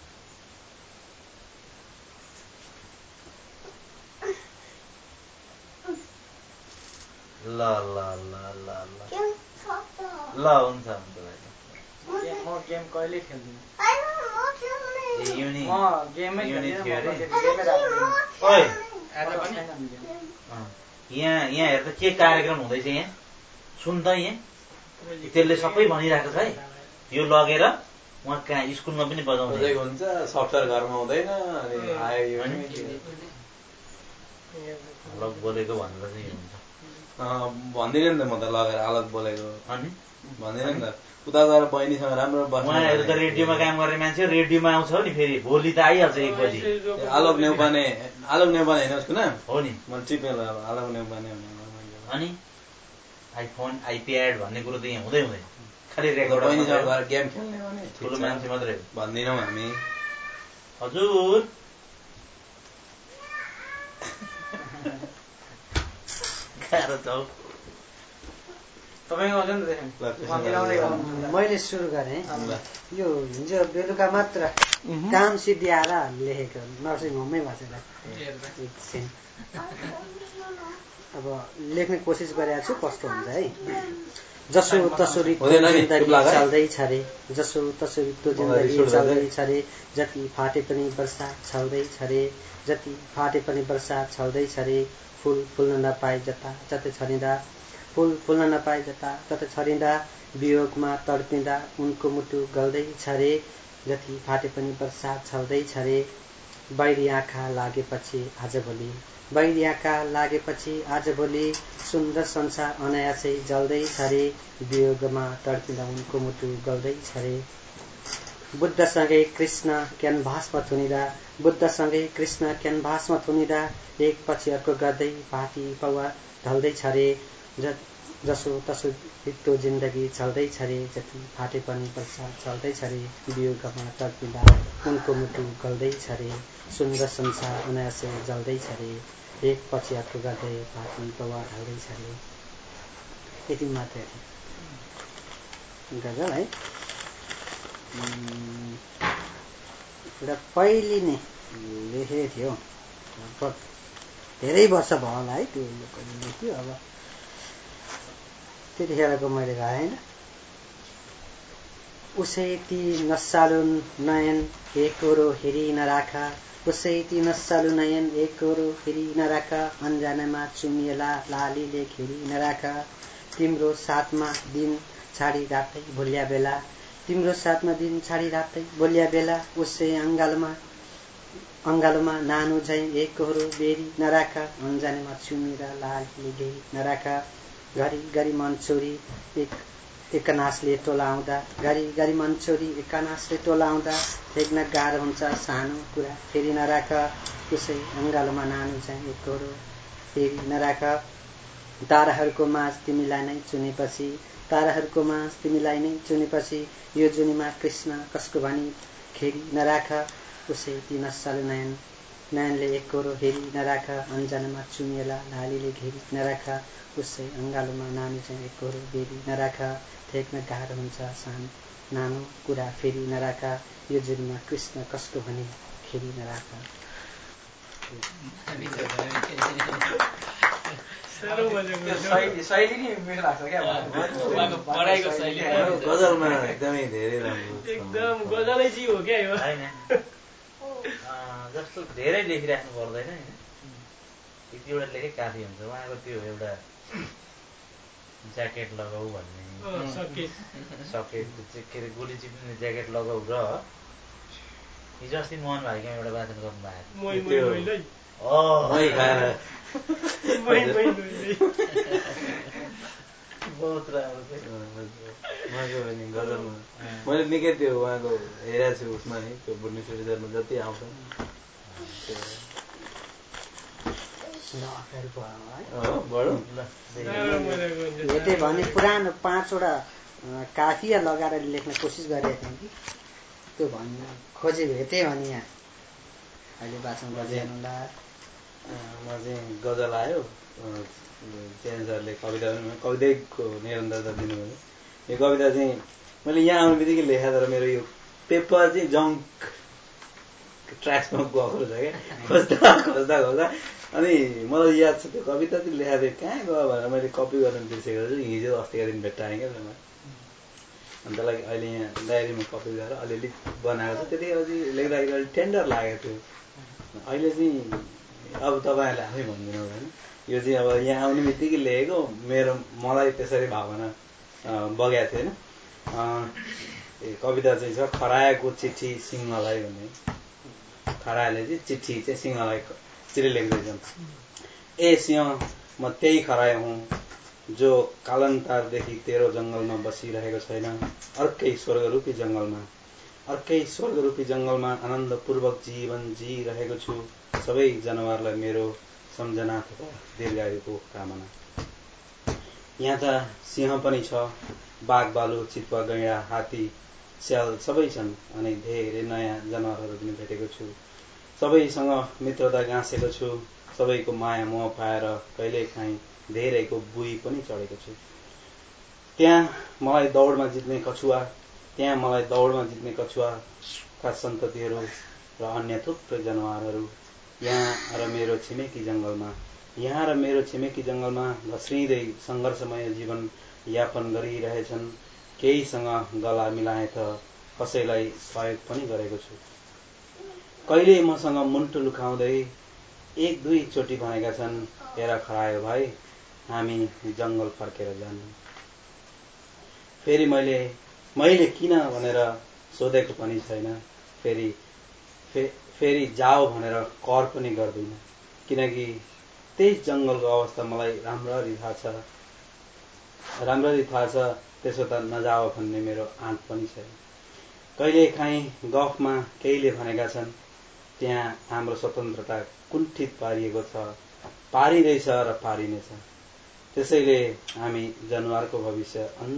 ल ल ल ल ल हुन्छ हुन्छ भाइ। म गेम कहिले खेल्दिनँ। यहाँ हेर त के कार्यक्रम हुँदैछ। यहाँ सुन त, यहाँ त्यसले सबै भनिरहेको छ है। यो लगेर उहाँ कहाँ स्कुलमा पनि बजाउँदै हुन्छ। सफ्टवेयर घरमा हुँदैन अनि आयो अलग बोलेको भनेर चाहिँ यो हुन्छ। भन्दिनँ नि त म त लगेर अलग बोलेको अनि भन्दिनँ नि त। उता गएर बहिनीसँग राम्रो उहाँहरू त रेडियोमा काम गर्ने मान्छे, रेडियोमा आउँछ नि फेरि भोलि त आइहाल्छ 1 बजी। आलोक नेउपाने होइन उसको नाम हो नि। म टिपेर आलोक नेउपाने। अनि आइफोन आइप्याड भन्ने कुरो त यहाँ हुँदै हुँदैन। खालि रेकर्ड बहिनीसँग गएर गेम खेल्ने भने ठुलो मान्छे मात्रै भन्दिनौँ हामी। हजुर मैले सुरु गरेँ। यो हिजो बेलुका मात्र काम सिद्धिआएर लेखेको नर्सिङ होममै बसेर एकछिन अब लेख्ने कोसिस गरेको छु। कस्तो हुन्छ है। जसो तसोरीको जिन्दगी चल्दैछ रे, जसो तसोरीको जिन्दगी चल्दैछ रे, जति फाटे पनि वर्षा छल्दैछ रे, जति फाटे पनि वर्षा छल्दैछ रे, फुल फुल्न नपाए जता जतै छरिँदा, फुल फुल्न नपाए जता ततै छरिँदा, वियोगमा तडपिँदा उनको मुटु गल्दैछ रे, जति फाटे पनि वर्षा छल्दैछ रे, बाहिरी आँखा लागेपछि आजभोलि, बाहिरी आँखा लागेपछि आजभोलि, सुन्दर संसार अनायासै जल्दैछ रे, वियोगमा तडपिँदा उनको मुटु गल्दैछ रे। बुद्धसँगै कृष्ण क्यानभासमा थुनिँदा, बुद्धसँगै कृष्ण क्यानभासमा थुनिँदा, एक पछि अर्को गर्दै पाटी पौवा ढल्दैछ रे, जसो तसो बित्तो जिन्दगी चल्दैछ रे, जति फाटे पनि वर्षा चल्दैछ रे, वियोगमा तडपिँदा उनको मुटु गल्दैछ रे, सुन्दर संसार अनायासै जल्दैछ रे, एक पछि अर्को गर्दै पाटी पौवा ढल्दैछ रे। यति मात्रै गजल है। एउटा पहिले नै लेखेको थियो, लगभग धेरै वर्ष भयो होला है त्यो लेख्यो। अब त्यतिखेरको मैले गाएन। उसै ती नसालु नयन एकरो हेरी नराख, उसै ती नसालु नयन एकरो हेरी नराख, अन्जानमा चुमिएला लालीले घेरी नराख, तिम्रो साथमा दिन छाडी रातै भोलिया बेला, तिम्रो साथमा दिन छाडी रातै भोलिया बेला, उसै अङ्गालोमा नानु झै एकरो बेरी नराख, अन्जानमा चुमिएर लालीले घेरी नराख, घरि मन छोरी एकनासले टोलाउँदा, घरि मन छोरी एकनासले टोलाउँदा, देख्न गाह्रो हुन्छ सानो कुरा फेरि नराख, उसै अङ्गालोमा नानु झै एकरो फेरि नराख, ताराहरूको माझ तिमीलाई नै चुनेपछि, ताराहरूको माझ तिमीलाई नै चुनेपछि, यो जुनीमा कृष्ण कसको भनी खेरी नराख, उसै ती नसालु नयनले एकरो हेरी नराख, अन्जानमा चुमिएला लालीले घेरी नराख, उसै अङ्गालोमा नानु चाहिँ एकरो बेरी नराख, देख्न गाह्रो हुन्छ नानो कुरा फेरि नराख, यो जुनीमा कृष्ण कसको भनी खेरी नराख। शैली नै मिठो लाग्छ क्या पढाइको शैली गजलमा एकदमै धेरै राम्रो एकदम गजलै चाहिँ हो क्या यो होइन जस्तो धेरै लेखिराख्नु पर्दैन होइन एक एउटा लेखे काफी हुन्छ उहाँको त्यो एउटा ज्याकेट लगाऊ भन्ने सकेट के अरे गोली चिप्ने ज्याकेट लगाऊ र हिजो अस्ति मोहन भाइकोमा एउटा वाचन गर्नुभएको बहुत राम्रो गजलमा मैले निकै त्यो उहाँको हेरेको छु उसमा नि त्यो बुढ्नेश्वरीमा जति आउँछ भेटे भने पुरानो 5वटा काफिया लगाएर लेख्न कोसिस गरेको थिएँ कि त्यो भन्नु खोजे भेटे भने यहाँ अहिले वाचन गर्दैनला म चाहिँ गजल आयो चेन सरले कविताको निरन्तरता दिनुभयो यो कविता चाहिँ मैले यहाँ आउने बित्तिकै लेखा तर मेरो यो पेपर चाहिँ जङ्क ट्र्याक्समा गएको छ क्या खोज्दा अनि मलाई याद छ त्यो कविता चाहिँ लेखा थिएँ कहाँ गयो भनेर मैले कपी गर्न बिर्सेको छु हिजो अस्तिका दिन भेट्टाएँ क्या त्यसमा अन्त लागि अहिले यहाँ डायरीमा कपी गरेर अलिअलि बनाएको छ त्यतिखेर चाहिँ लेख्दाखेरि अलिक टेन्डर लागेको थियो अहिले चाहिँ अब तपाईँहरूले आफै भनिदिनु होइन यो चाहिँ अब यहाँ आउने बित्तिकै लेखेको मलाई त्यसरी भावना बगेको थिएन कविता चाहिँ छ खराएको चिठी सिंहलाई भन्ने खरायोले चाहिँ चिठी चाहिँ सिंहलाई चिठी लेख्दैछन् ए सिंह म त्यही खरायो हुँ जो कालान्तरदेखि तेरो जङ्गलमा बसिरहेको छैन अर्कै स्वर्गरूपी जङ्गलमा आनन्दपूर्वक जीवन जिरहेको छु सबै जनावरलाई मेरो सम्झनाको दीर्घायुको कामना यहाँ त सिंह पनि छ बाघ भालु चितुवा गैँडा हात्ती स्याल सबै छन् अनि धेरै नयाँ जनावरहरू पनि भेटेको छु सबैसँग मित्रता गाँसेको छु सबैको माया मोह पाएर कहिलेकाहीँ धेरैको बुई पनि चढेको छु त्यहाँ मलाई दौडमा जित्ने कछुवाका सन्ततिहरू र अन्य थुप्रै जनावरहरू यहाँ र मेरो छिमेकी जङ्गलमा घस्रिँदै सङ्घर्षमय जीवन यापन गरिरहेछन् केहीसँग गला मिलाए त कसैलाई सहयोग पनि गरेको छु कहिले मसँग मुन्टु लुकाउँदै 1-2 चोटि भनेका छन् हेर खरायो भाइ हामी जङ्गल फर्केर जानु फेरि मैले किन भनेर सोधेको पनि छैन फेरि जाओ भनेर कर पनि गर्दिन किनकि त्यही जङ्गलको अवस्था मलाई राम्ररी थाहा छ त्यसो त नजाओ भन्ने मेरो आँट पनि छैन कहिलेकाहीँ गफमा केहीले भनेका छन् त्यहाँ हाम्रो स्वतन्त्रता कुण्ठित पारिएको छ पारिँदैछ र पारिनेछ त्यसैले हामी जनावरको भविष्य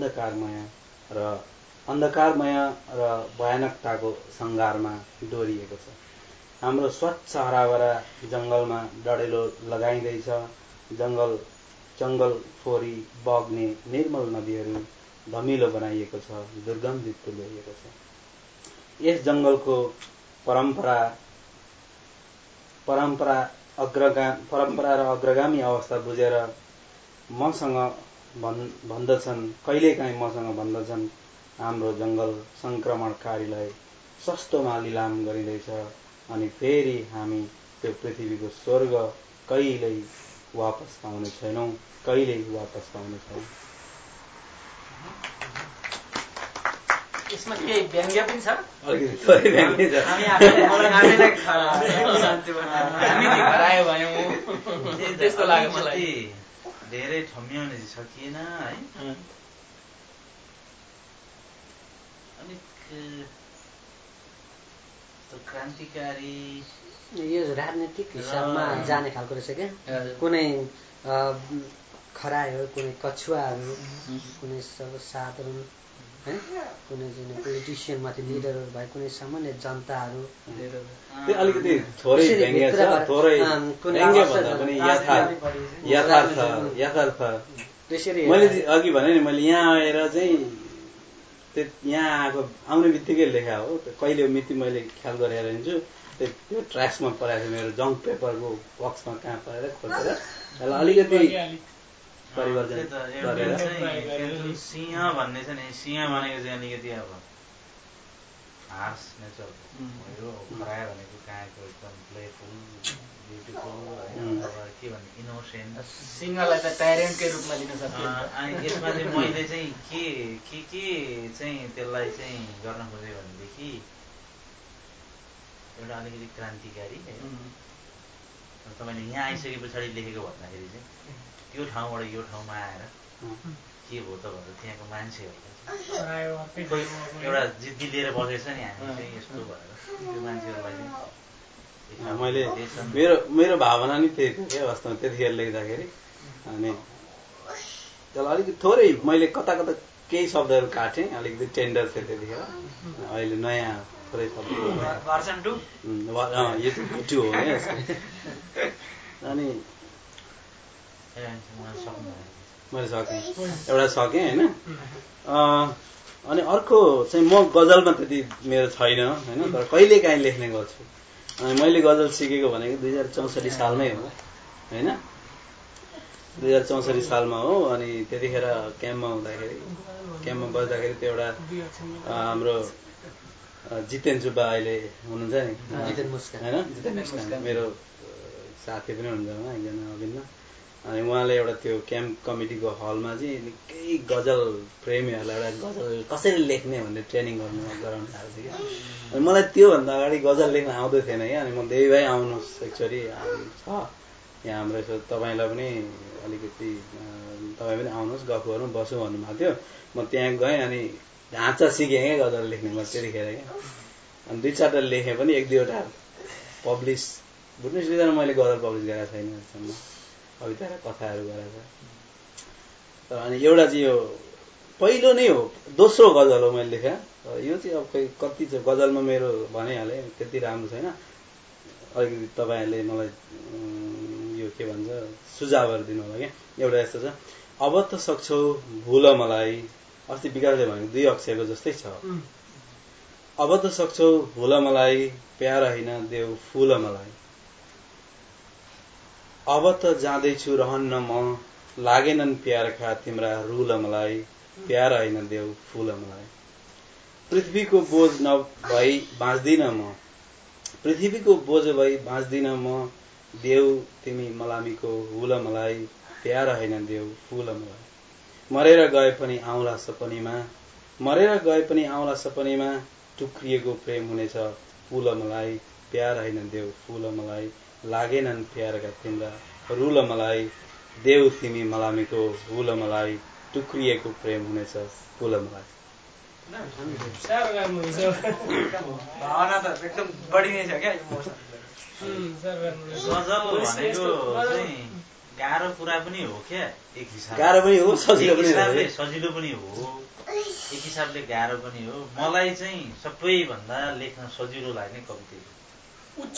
अन्धकारमय र भयानकताको सङ्घारमा डोरिएको छ हाम्रो स्वच्छ हराभरा जङ्गलमा डढेलो लगाइँदैछ जङ्गल फोरी बग्ने निर्मल नदीहरू धमिलो बनाइएको छ दुर्गन्धित तुल्याइएको छ यस जङ्गलको परम्परा र अग्रगामी अवस्था बुझेर कहिलेकाहीँ मसँग भन्दछन् हाम्रो जङ्गल सङ्क्रमणकारीलाई सस्तोमा लिलाम गरिँदैछ अनि फेरि हामी त्यो पृथ्वीको स्वर्ग कहिल्यै वापस पाउने छैनौँ यसमा केही व्यङ्ग्य पनि छ त्यस्तो लाग्यो मलाई धेरै ठम्याउने सकिएन है अलिक क्रान्तिकारी यो राजनीतिक हिसाबमा जाने खालको रहेछ क्या कुनै खरायो कुनै कछुवाहरू कुनै सर्वसाधारण है कुनै चाहिँ पोलिटिसियन माथि लिडरहरू भए कुनै सामान्य जनताहरू अलिकति थोरै व्यङ्ग्य छ थोरै व्यङ्ग्य भन्दा पनि यथार्थ मैले अघि भने नि मैले यहाँ आएर चाहिँ यहाँ आउने बित्तिकै लेखा हो कहिले मिति मैले ख्याल गरेर हिँड्छु त्यो ट्र्याक्समा परेको मेरो जङ्क पेपरको बक्समा कहाँ परेर खोजेर त्यसलाई अलिकति परिवर्तन सिंह भन्ने छ नि सिंह भनेको चाहिँ अलिकति अब हार्स नेचर खरायो भनेको कहाँको एकदम प्लेफुल ब्युटिफुल अथवा के भन्ने इनोसेन्ट सिंहलाई त प्यारेन्टकै रूपमा लिन सक्छ अनि यसमा चाहिँ मैले चाहिँ के चाहिँ त्यसलाई चाहिँ गर्न खोजेँ भनेदेखि एउटा अलिकति क्रान्तिकारी तपाईँले यहाँ आइसके पछाडि लेखेको भन्दाखेरि चाहिँ त्यो ठाउँबाट यो ठाउँमा आएर के भयो त भनेर त्यहाँको मान्छेहरूलाई एउटा जिद्दी लिएर बसेछ नि हामी चाहिँ यस्तो भएर त्यो मान्छेहरूलाई चाहिँ मैले मेरो भावना नि त्यही थियो क्या वास्तवमा त्यतिखेर लेख्दाखेरि। अनि त्यसलाई अलिकति थोरै मैले कता कता केही शब्दहरू काटेँ, अलिकति टेन्डर थियो त्यतिखेर। अहिले नयाँ थोरै शब्द यो टु हो नि। अनि मैले सकेँ, एउटा सकेँ होइन। अनि अर्को चाहिँ म गजलमा त्यति मेरो छैन होइन, तर कहिलेकाहीँ लेख्ने गर्छु। अनि मैले गजल सिकेको भनेको 2064 सालमै हो होइन, 2064 सालमा हो। अनि त्यतिखेर क्याम्पमा बस्दाखेरि त्यो एउटा हाम्रो जितेन सुब्बा अहिले हुनुहुन्छ नि होइन, जितेन मुस्कान मेरो साथी पनि हुनुहुन्छ उहाँ एकजना अभिन्न। अनि उहाँले एउटा त्यो क्याम्प कमिटीको हलमा चाहिँ निकै गजल प्रेमीहरूलाई एउटा गजल कसरी लेख्ने भन्ने ट्रेनिङ गराउनु थालेको थियो क्या। अनि मलाई त्योभन्दा अगाडि गजल लेख्न आउँदै थिएन क्या। अनि म देवी भाइ आउनुहोस् एकचोटि छ यहाँ हाम्रो यसो तपाईँलाई पनि अलिकति तपाईँ पनि आउनुहोस् गफ गरौँ बसौँ भन्नुभएको थियो। म त्यहाँ गएँ अनि ढाँचा सिकेँ क्या गजल लेख्ने म त्यतिखेर क्या। अनि 2-4टा लेखेँ पनि 1-2वटा पब्लिस बुझ्नु सुविधा मैले गजल पब्लिस गरेको छैन अहिलेसम्म, कविता र कथाहरू गरेको छ। तर अनि एउटा चाहिँ यो पहिलो नै हो, दोस्रो गजल हो मैले लेखेँ। यो चाहिँ अब खै कति छ गजलमा मेरो भनिहालेँ त्यति राम्रो छैन। अलिकति तपाईँहरूले मलाई यो के भन्छ सुझावहरू दिनु होला क्या। एउटा यस्तो छ, अब त सक्छौ भुल मलाई, अस्ति विकासले भनेको 2 अक्षरको जस्तै छ। अब त सक्छौ भुल मलाई, प्यार होइन देऊ फुल मलाई। अब त जाँदैछु रहन्न म, लागेनन् प्यारका तिम्रा रुल मलाई, प्यार होइन देऊ फुल मलाई। पृथ्वीको बोझ नभई बाँच्दिन म, पृथ्वीको बोझ भई बाँच्दिन म, देऊ तिमी मलामीको हुल मलाई, प्यार होइन देऊ फुल मलाई। मरेर गए पनि आउँला सपनीमा, मरेर गए पनि आउँला सपनीमा, टुक्रिएको प्रेम हुनेछ पुल मलाई, प्यार होइन देऊ फुल मलाई। लागेनन् प्यारका तिम्रा रुल मलाई, देऊ तिमी मलामीको हुल मलाई, टुक्रिएको प्रेम हुनेछ पुल मलाई। भावना त एकदम बढी नै छ क्या। गजल भनेको चाहिँ गाह्रो कुरा पनि हो क्या, एक हिसाबले गाह्रो पनि हो सजिलो पनि हो, एक हिसाबले गाह्रो पनि हो। मलाई चाहिँ सबैभन्दा लेख्न सजिलो लाग्ने कविता उच्च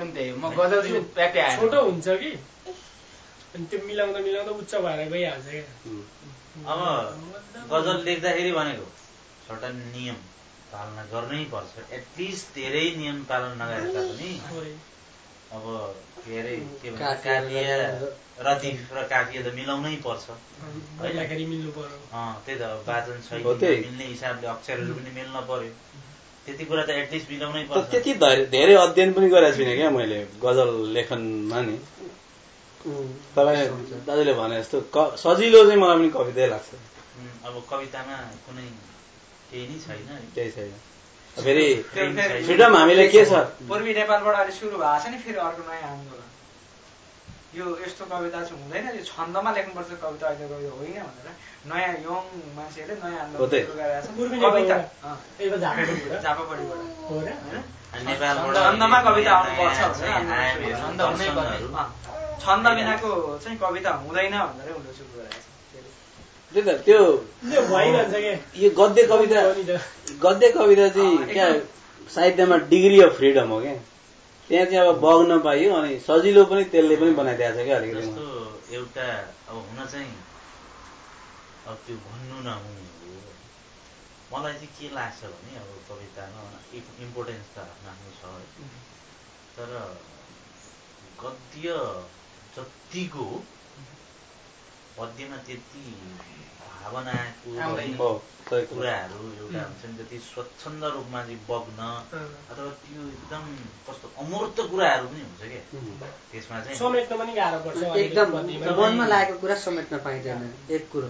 छोटो हुन्छ कि अनि त्यो मिलाउँदा उच्च भएर गइहाल्छ क्या। अब गजल लेख्दाखेरि भनेको छोटा नियम पालना गर्नै पर्छ, एटलिस्ट धेरै नियम पालन नगरे तापनि अब के अरे के भन्छ काफिया रदिफ र काफिया त मिलाउनै पर्छ होइन। त्यही त वाचन शैली मिल्ने हिसाबले अक्षरहरू पनि मिल्न पर्यो, त्यति कुरा त एटलिस्ट मिलाउनै पर्छ। त्यति धेरै अध्ययन पनि गरेको छुइनँ क्या मैले गजल लेखनमा नि। तपाईँ दाजुले भने जस्तो सजिलो चाहिँ मलाई पनि कवितै लाग्छ। अब कवितामा कुनै केही नै छैन, केही छैन। फेरि फ्रिडम हामीले के छ, पूर्वी नेपालबाट अहिले सुरु भएको छ नि फेरि अर्को नयाँ आन्दोलन। यो यस्तो कविता चाहिँ हुँदैन, यो छन्दमा लेख्नुपर्छ कविता, अहिले कविता होइन भनेर नयाँ यङ मान्छेले नयाँ आन्दोलन सुरु गरेका छन्। कविता झापापट्टिबाट छन्दमा कविता आउनुपर्छ भनेर, छन्द बिनाको चाहिँ कविता हुँदैन भनेर उनीहरू सुरु गरेका छन्। त्यही त त्यो यो गद्य कविता चाहिँ क्या साहित्यमा डिग्री अफ फ्रिडम हो क्या। त्यहाँ चाहिँ अब बग्न पाइयो अनि सजिलो पनि त्यसले पनि बनाइदिएको छ क्या अलिकति। जस्तो एउटा अब हुन चाहिँ अब त्यो भन्नु नहुने हो। मलाई चाहिँ के लाग्छ भने अब कवितामा इम्पोर्टेन्स त आफ्नो छ है, तर गद्य जतिको पद्यमा त्यति भावनाको कुराहरू एउटा हुन्छ नि, जति स्वच्छन्द रूपमा चाहिँ बग्न अथवा त्यो एकदम कस्तो अमूर्त कुराहरू पनि हुन्छ क्या त्यसमा चाहिँ समेट्न पनि गाह्रो पर्छ। एकदम मनमा लागेको कुरा समेट्न पाइँदैन। एक कुरो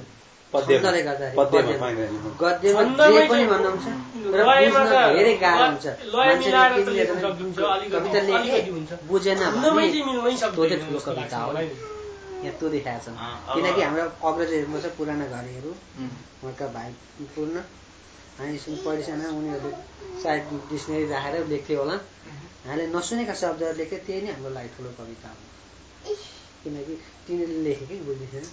छन्दले गर्दाखेरि गद्यमा जे पनि भन्नुहुन्छ र बुझ्न धेरै गाह्रो हुन्छ। मान्छेले कविता लेखे बुझेन भने त्यो चाहिँ ठुलो कविता हो। यहाँ त्यो देखाएको छ। किनकि हाम्रो अग्रजहरूमा छ पुराना घरहरू उहाँका भाइ पूर्ण हामी पढिसाना उनीहरूले सायद डिक्सनरी राखेर लेख्थ्यो होला। हामीले नसुनेका शब्दहरू लेख्थ्यो त्यही नै हाम्रो लागि ठुलो कविता हो। किनकि तिनीहरूले लेखेकै बुझ्दैछन्।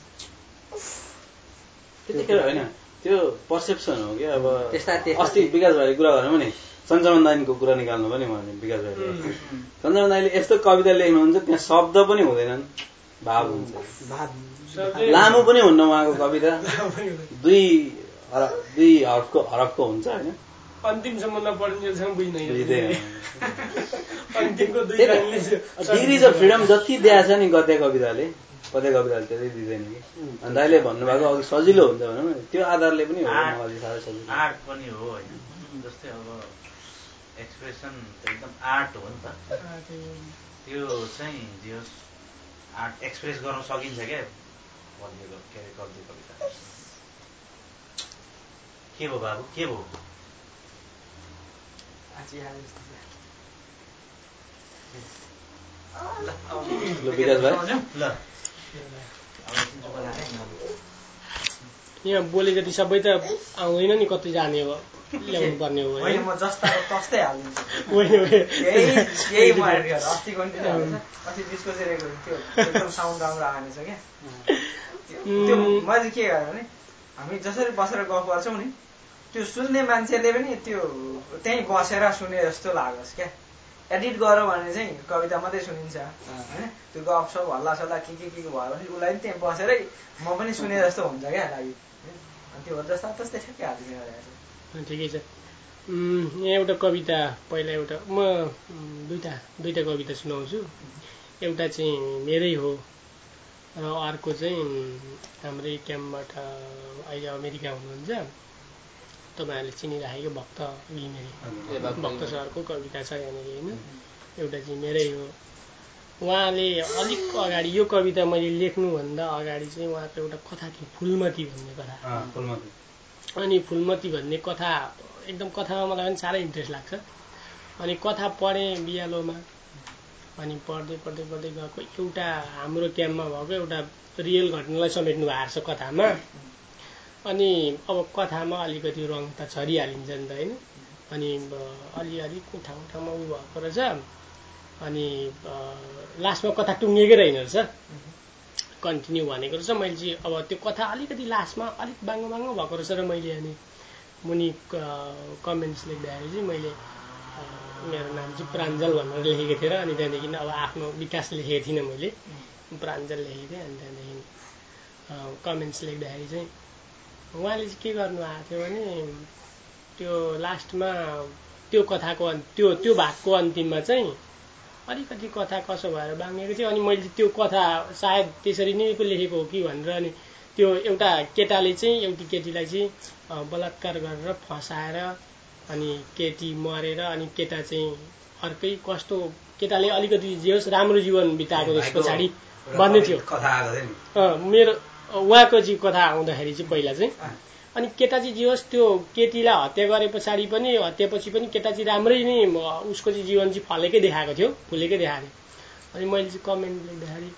त्यतिखेर होइन त्यो पर्सेप्सन हो कि अब अस्ति विकास भाइले कुरा गरेर पनि सञ्चमन दाइको कुरा निकाल्नु पनि भने विकास भाइले सञ्चमन दाइले यस्तो कविता लेख्नुहुन्छ त्यहाँ शब्द पनि हुँदैनन्, भाव हुन्छ। लामो पनि हुन्न उहाँको कविता, दुई हरफको हुन्छ होइन। अन्तिमसम्म नपढिन्जेलसम्म बुझ्दैन। डिग्रिज अफ फ्रिडम जति दिएको छ नि गद्य कविताले त्यति दिँदैन कि। अनि दाइले भन्नुभएको अघि सजिलो हुन्छ भनौँ न, त्यो आधारले पनि हो। साह्रै सजिलो आर्ट पनि हो होइन। जस्तै अब एक्सप्रेसन एकदम आर्ट हो नि त। त्यो चाहिँ जे होस् आर्ट एक्सप्रेस गर्न सकिन्छ क्या गद्य कविता। के भयो बाबु, के भयो? विकास भाइ यहाँ बोले जति सबै त आउँदैन नि, कति जाने हो ल्याउनु पर्ने हो। म जस्ताको तस्तै हालिदिन्छु। अस्ति एकदम साउन्ड राम्रो आएन छ क्या। त्यो मैले के गरेँ भने हामी जसरी बसेर गफ गर्छौँ नि त्यो सुन्ने मान्छेले पनि त्यो त्यहीँ बसेर सुने जस्तो लागोस् क्या। एडिट गरौँ भने चाहिँ कविता मात्रै सुनिन्छ होइन। त्यो गफसप हल्लासल्ला के भयो भने उसलाई पनि त्यहीँ बसेरै म पनि सुने जस्तो हुन्छ क्या लागि। त्यो जस्ता तस्तै ठ्याक्कै हालिदिने। ठिकै छ। यहाँ एउटा कविता पहिला एउटा म दुईटा कविता सुनाउँछु। एउटा चाहिँ मेरै हो र अर्को चाहिँ हाम्रै क्याम्पबाट अहिले अमेरिका हुनुहुन्छ तपाईँहरूले चिनिराखेको भक्त घिमिरे, भक्त सरको कविता छ यहाँनिर होइन। एउटा चाहिँ मेरै हो। उहाँले अलिक अगाडि यो कविता मैले लेख्नुभन्दा अगाडि चाहिँ उहाँको एउटा कथा थियो फुलमती भन्ने कथा। अनि फुलमती भन्ने कथा एकदम कथामा मलाई पनि साह्रै इन्ट्रेस्ट लाग्छ। अनि कथा पढेँ बियालोमा। अनि पढ्दै गएको एउटा हाम्रो क्याम्पमा भएको एउटा रियल घटनालाई समेट्नु भएको छ कथामा। अनि अब कथामा अलिकति रङ त छरिहालिन्छ नि त होइन। अनि अलिअलि ठाउँमा उ भएको रहेछ। अनि लास्टमा कथा टुङ्गेकै रहेन रहेछ, कन्टिन्यू भनेको रहेछ। मैले चाहिँ अब त्यो कथा अलिकति लास्टमा अलिक बाङ्गो भएको रहेछ र मैले अनि मुनि कमेन्ट्स लेख्दाखेरि चाहिँ मैले मेरो नाम चाहिँ प्राञ्जल भनेर लेखेको थिएँ र अनि त्यहाँदेखि अब आफ्नो विकास लेखेको थिइनँ, मैले प्राञ्जल लेखेको थिएँ। अनि त्यहाँदेखि कमेन्ट्स लेख्दाखेरि चाहिँ उहाँले चाहिँ के गर्नु आएको थियो भने त्यो लास्टमा त्यो कथाको त्यो भागको अन्तिममा चाहिँ अलिकति कथा कसो भएर बाङ्गेको थियो। अनि मैले त्यो कथा सायद त्यसरी नै पो लेखेको हो कि भनेर अनि त्यो एउटा केटाले चाहिँ एउटी केटीलाई चाहिँ बलात्कार गरेर फसाएर अनि केटी मरेर अनि केटा चाहिँ अर्कै कस्तो केटाले अलिकति जे होस् राम्रो जीवन बिताएको त्यस पछाडि भन्ने थियो मेरो उहाँको चाहिँ कथा आउँदाखेरि चाहिँ पहिला चाहिँ। अनि केटा चाहिँ जे होस् त्यो केटीलाई हत्या गरे पछाडि पनि हत्यापछि पनि केटा चाहिँ राम्रै नै उसको चाहिँ जीवन चाहिँ फलेकै देखाएको थियो, फुलेकै देखाएको थियो। अनि मैले चाहिँ कमेन्ट लेख्दाखेरि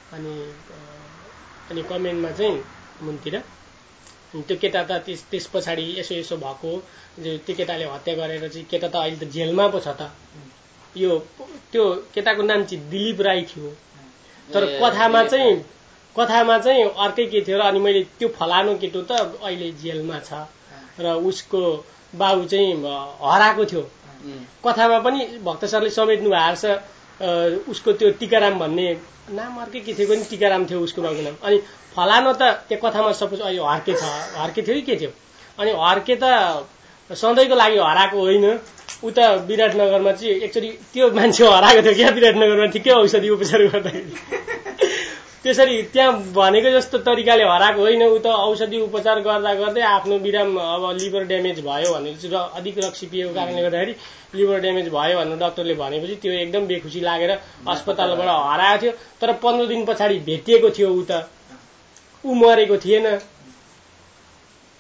अनि कमेन्टमा चाहिँ मुनतिर त्यो केटा त त्यस पछाडि यसो भएको त्यो केटाले हत्या गरेर चाहिँ केटा त अहिले त जेलमा पो छ त। यो त्यो केटाको नाम चाहिँ दिलीप राई थियो, तर कथामा चाहिँ अर्कै के थियो र अनि मैले त्यो फलानु केटो त अहिले जेलमा छ र उसको बाबु चाहिँ हराएको थियो। कथामा पनि भक्त सरले समेट्नु भएको छ। उसको त्यो टिकाराम भन्ने नाम अर्कै के थियो पनि टिकाराम थियो उसको बाबुको नाम। अनि फलानु त त्यो कथामा सपोज अहिले हर्के थियो कि के थियो। अनि हर्के त सधैँको लागि हराएको होइन, ऊ त विराटनगरमा चाहिँ एकचोटि त्यो मान्छे हराएको थियो क्या विराटनगरमा ठिकै औषधि उपचार गर्दाखेरि। त्यसरी त्यहाँ भनेको जस्तो तरिकाले हराएको होइन, ऊ त औषधि उपचार गर्दा गर्दै आफ्नो बिराम अब लिभर ड्यामेज भयो भनेर चाहिँ अधिक रक्सी पिएको कारणले गर्दाखेरि लिभर ड्यामेज भयो भनेर डाक्टरले भनेपछि त्यो एकदम बेखुसी लागेर अस्पतालबाट हराएको थियो। तर 15 दिन पछाडि भेटिएको थियो ऊ त, ऊ मरेको थिएन।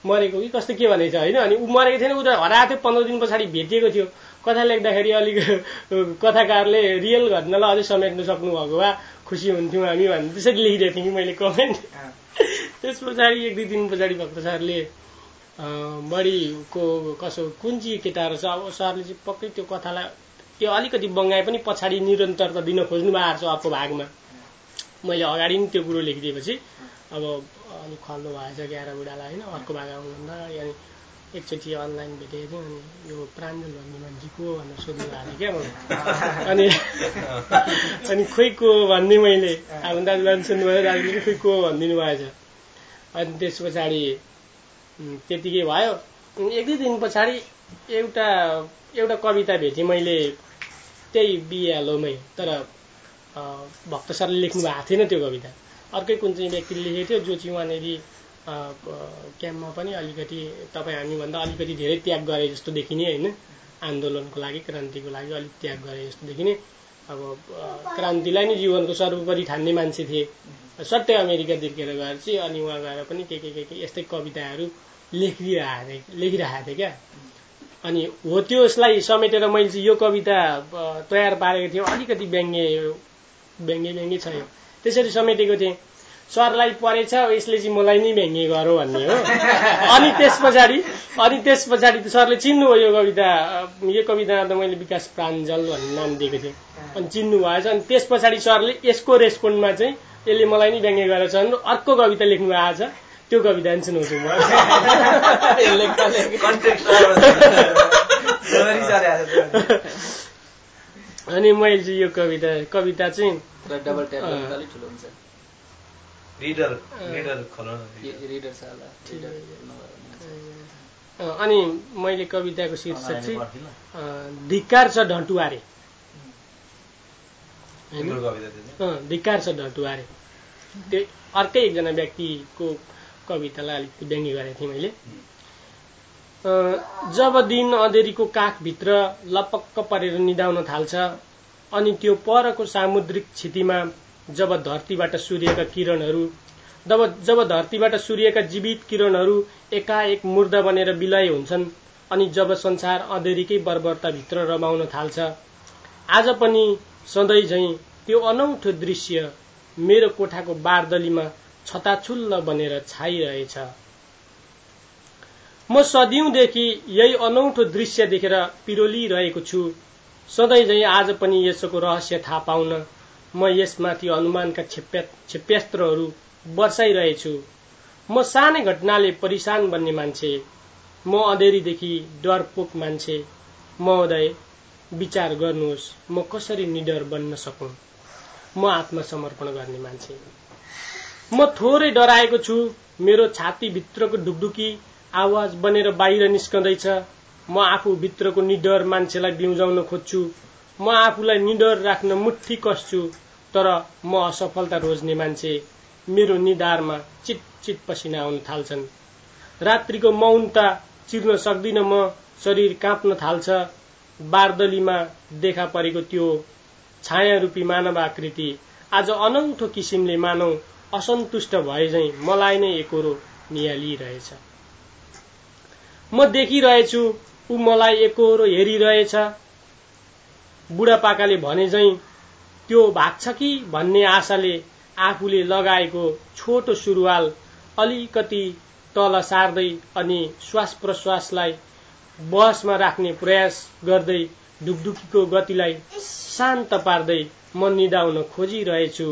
मरेको कि कस्तो के भनेको छ होइन। अनि ऊ मरेको थिएन, ऊ त हराएको थियो, 15 दिन पछाडि भेटिएको थियो। कथा लेख्दाखेरि अलिक कथाकारले रियल घटनालाई अझै समेट्न सक्नु भएको भए खुसी हुन्थ्यौँ हामी भन्ने त्यसरी लेखिदिएको थिएँ कि मैले कमेन्ट। त्यस पछाडि 1-2 दिन पछाडि भक्त सरले बढीको कसो कुन चाहिँ केटा रहेछ, अब सरले चाहिँ पक्कै त्यो कथालाई त्यो अलिकति बङ्गाए पनि पछाडि निरन्तरता दिन खोज्नु भएको छ अर्को भागमा। मैले अगाडि नै त्यो कुरो लेखिदिएपछि अब अलिक खल्नु भएछ 11 बुढालाई होइन। अर्को भाग आउनुभन्दा अनि एकचोटि अनलाइन भेटेको थिएँ, अनि यो प्राञ्जल भन्ने मान्छे को भनेर सोध्नु भएको थियो क्या मलाई। अनि खोइ को भन्ने मैले आफ्नो दाजुभाइ सुन्नुभयो, दाजुले खोइ को भनिदिनु भएछ। अनि त्यस पछाडि त्यतिकै भयो। 1-2 दिन पछाडि एउटा कविता भेटेँ मैले त्यही बिहालोमै, तर भक्त सरले लेख्नु भएको थिएन त्यो कविता। अर्कै कुन चाहिँ व्यक्तिले लेखेको थियो, जो चाहिँ उहाँनेरि क्याम्पमा पनि अलिकति तपाईँ हामीभन्दा अलिकति धेरै त्याग गरे जस्तो देखिने होइन। आन्दोलनको लागि, क्रान्तिको लागि अलिक त्याग गरे जस्तो देखिने। अब क्रान्तिलाई नै जीवनको सर्वोपरि ठान्ने मान्छे थिए। सट्टै अमेरिका तिर्केर गएर चाहिँ अनि उहाँ गएर पनि के यस्तै कविताहरू लेखिरहेको थिएँ क्या। अनि हो त्यसलाई समेटेर मैले चाहिँ यो कविता तयार पारेको थिएँ। अलिकति व्यङ्ग्य छ यो, त्यसरी समेटेको थिएँ। सरलाई परेछ यसले चाहिँ मलाई नै व्यङ्ग्य गरौँ भन्ने हो। अनि त्यस पछाडि त सरले चिन्नुभयो यो कविता त मैले विकास प्राञ्जल भन्ने नाम दिएको थिएँ। अनि चिन्नु भएछ। अनि त्यस पछाडि सरले यसको रेस्पोन्डमा चाहिँ यसले मलाई नै व्यङ्ग्य गरेछ भनेर अर्को कविता लेख्नु भएको छ। त्यो कविता पनि सुनाउँछु म। अनि मैले चाहिँ यो कविता चाहिँ डबल ट्याप गर्दा अलिक ठुलो हुन्छ। रिडर अनि मैले कविताको शीर्षक चाहिँ धिक्कार छ ढटुवारे। धिक्कार छ ढटुवारे। त्यो अर्कै एकजना व्यक्तिको कवितालाई अलिकति व्यङ्ग्य गरेको थिएँ मैले। जब दिन अँधेरीको काखभित्र लपक्क परेर निदाउन थाल्छ, अनि त्यो परको सामुद्रिक क्षितिमा जब धरतीबाट सूर्यका जीवित किरणहरू एकाएक मुर्दा बनेर विलय हुन्छन्, अनि जब संसार अँधेरीकै बर्बरताभित्र रमाउन थाल्छ, आज पनि सधैँ झैँ त्यो अनौठो दृश्य मेरो कोठाको बारदलीमा छताछुल्ल बनेर छाइरहेछ। म सदियौंदेखि यही अनौठो दृश्य देखेर पिरोलिरहेको छु। सधैँ झैँ आज पनि यसको रहस्य थाहा पाउन म यसमाथि अनुमानका क्षेप्यास्त्रहरू बर्साइरहेछु। म सानै घटनाले परेशान बन्ने मान्छे, म अँधेरीदेखि डरपोक मान्छे। महोदय, विचार गर्नुहोस् म कसरी निडर बन्न सकूं। म आत्मसमर्पण गर्ने मान्छे। म थोरै डराएको छु। मेरो छातीभित्रको ढुकढुकी आवाज बनेर बाहिर निस्कँदैछ। म आफू भित्रको निडर मान्छेलाई बिउजाउन खोज्छु। म आफूलाई निडर राख्न मुट्ठी कस्छु, तर म असफलता रोज्ने मान्छे। मेरो निधारमा चिटचिट पसिना आउन थाल्छन्। रात्रिको मौनता चिर्न सक्दिन म, शरीर काँप्न थाल्छ। बारदलीमा देखा परेको त्यो छाया रूपी मानव आकृति आज अनौठो किसिमले मानौ असन्तुष्ट भए झैं मलाई नै एकोरो नियालिरहेछ। म देखिरहेछु, ऊ मलाई एकोरो हेरिरहेछ। बुढापाकाले भने झैं त्यो भाग्छ कि भन्ने आशाले आफूले लगाएको छोटो सुरुवाल अलिकति तल सार्दै अनि श्वास प्रश्वासलाई बहसमा राख्ने प्रयास गर्दै ढुकढुकीको गतिलाई शान्त पार्दै म निदाउन खोजिरहेछु।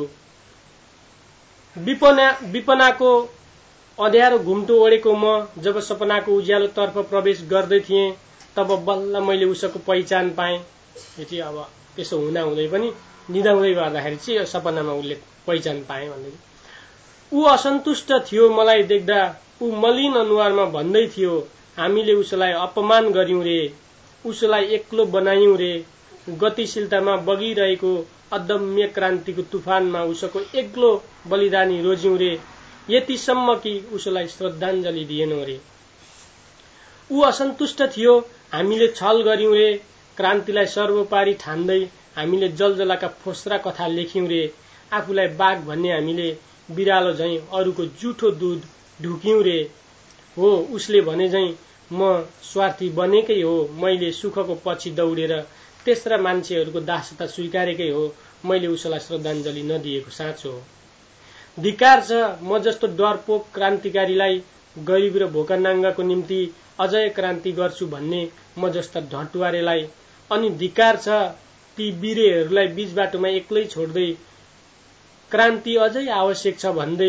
विपनाको अँध्यारो घुम्टो ओढेको म जब सपनाको उज्यालो तर्फ प्रवेश गर्दै थिएँ, तब बल्ल मैले उसको पहिचान पाएँ। यो चाहिँ अब त्यसो हुँदाहुँदै पनि निदाउँदै गर्दाखेरि चाहिँ सपनामा उसले पहिचान पाएँ भन्दै। ऊ असन्तुष्ट थियो मलाई देख्दा। ऊ मलिन अनुहारमा भन्दै थियो, हामीले उसलाई अपमान गर्यौं रे, उसलाई एक्लो बनायौं रे। गतिशीलतामा बगिरहेको अदम्य क्रान्तिको तुफानमा उसको एक्लो बलिदानी रोज्यौं रे, यतिसम्म कि उसलाई श्रद्धाञ्जली दिएनौं रे। ऊ असन्तुष्ट थियो, हामीले छल गर्यौं रे, क्रान्तिलाई सर्वोपरि ठान्दै हामीले जलजलाका फोस्रा कथा लेख्यौं रे। आफूलाई बाघ भन्ने हामीले बिरालो झैं अरूको जुठो दूध ढुक्यौं रे। हो उसले भने झैँ म स्वार्थी बनेकै हो, मैले सुखको पछि दौडेर तेस्रा मान्छेहरूको दासता स्वीकारेकै हो, मैले उसलाई श्रद्धाञ्जली नदिएको साँचो हो। धिक्कार छ म जस्तो डरपोक क्रान्तिकारीलाई, गरिब र भोकानाङ्गाको निम्ति अझै क्रान्ति गर्छु भन्ने म जस्ता ढटुवारेलाई। अनि धिक्कार छ ती बिरेहरूलाई बीच बाटोमा एक्लै छोड्दै, क्रान्ति अझै आवश्यक छ भन्दै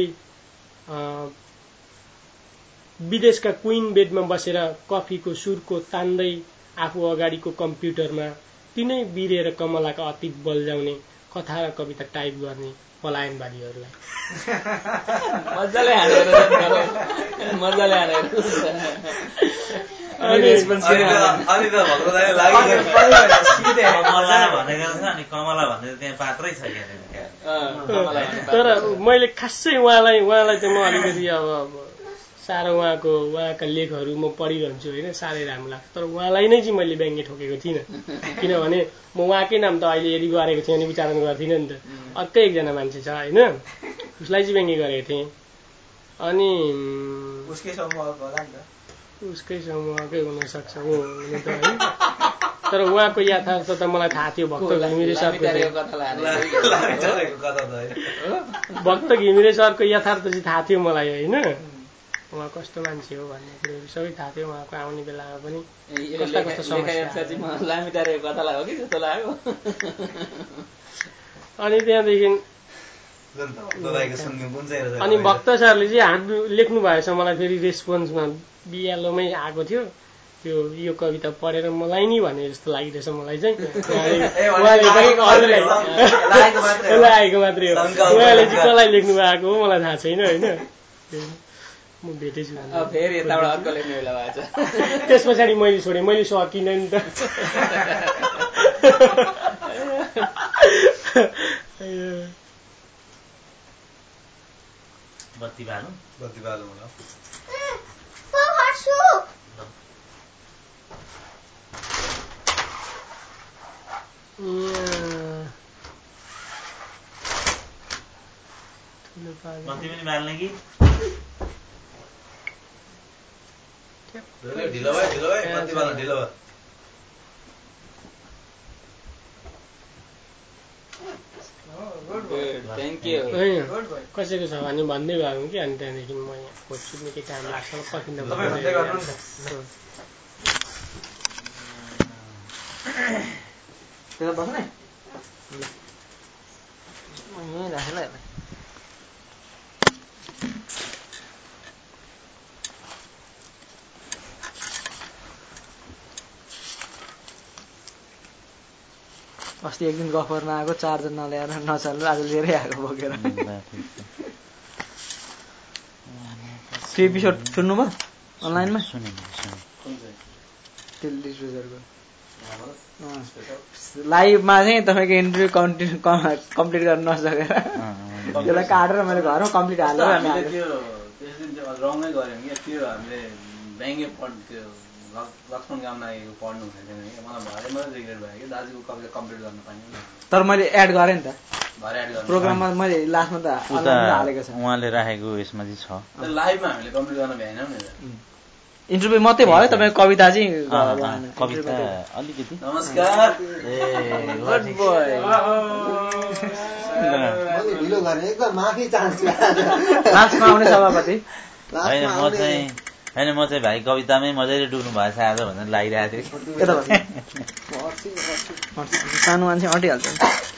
विदेशका क्वीन बेडमा बसेर कफीको सुरको तान्दै आफू अगाडिको कम्प्युटरमा तिनै बिरे र कमलाका अतीत बल्झाउने कथा र कविता टाइप गर्ने पलायनवादीहरूलाई। मजाले हानेर कमला भन्ने त्यहाँ पात्रै छ। तर मैले खासै उहाँलाई चाहिँ म अलिकति अब साह्रो उहाँका लेखहरू म पढिरहन्छु होइन, साह्रै राम्रो लाग्छ। तर उहाँलाई नै चाहिँ मैले व्यङ्ग्य ठोकेको थिइनँ, किनभने म उहाँकै नाम त अहिले यदि गरेको थिएँ भने उच्चारण गर्थिनँ नि त। अर्कै एकजना मान्छे छ होइन, उसलाई चाहिँ व्यङ्ग्य गरेको थिएँ। अनि उसकै समूहकै हुनसक्छ हुनु त होइन। तर उहाँको यथार्थ त मलाई थाहा थियो। भक्त घिमिरे सरको यथार्थ चाहिँ थाहा थियो मलाई होइन, उहाँ कस्तो मान्छे हो भन्ने कुरोहरू सबै थाहा थियो। उहाँको आउने बेलामा पनि कस्ता कस्ता समस्या। अनि त्यहाँदेखि अनि भक्त सरले चाहिँ हात लेख्नु भएछ मलाई फेरि रेस्पोन्समा बिएलओमै आएको थियो। त्यो यो कविता पढेर मलाई नि भने जस्तो लागिरहेछ मलाई चाहिँ। उहाँले लागेको मात्रै हो, उहाँले चाहिँ कसलाई लेख्नु भएको हो मलाई थाहा छैन होइन। म भेटेछु त्यस पछाडि मैले छोडेँ, मैले सकिनँ नि त। बत्ती बाल्नु बत्ती पनि बाल्ने कि ढिलो भयो बत्ती बाल्नु ढिलो भयो। कसैको छ भने भन्दै गरौँ कि। अनि त्यहाँदेखि म यहाँ खोज्छु, निकै टाइम लाग्छ पर्खिँदा। अस्ति एक दिन गफरमा आएको चार्जर नल्याएर नचलेर आज लिएरै आएको बोकेर। त्यो एपिसोड सुन्नुभयो अनलाइनमा? टेलिभिजनको लाइभमा चाहिँ तपाईँको इन्टरभ्यू कम्प्लिट गर्न नसकेर त्यसलाई काटेर मैले घरमा कम्प्लिट हालेर रङै गऱ्यौँ क्या। त्यो हामीले व्यङ्ग्य पढ्थ्यो लक्ष्मण गाउन आएको पढ्नु हुँदैन कि मलाई भरे मात्रै रिग्रेट भयो कि दाजुको कविता कम्प्लिट गर्न पाएन। तर मैले एड गरेँ नि त प्रोग्राममा, मैले लास्टमा त हालेको छ। उहाँले राखेको यसमा चाहिँ छ। लाइभमा हामीले कम्प्लिट गर्न भ्याएनौँ नि। इन्टरभ्यू मात्रै भयो, तपाईँको कविता चाहिँ कविता अलिकति। नमस्कार लास्टमा आउने सभापति होइन, म चाहिँ भाइ कवितामै मजाले डुब्नु भएछ आज भनेर लागिरहेको थियो। सानो मान्छे अटिहाल्छ।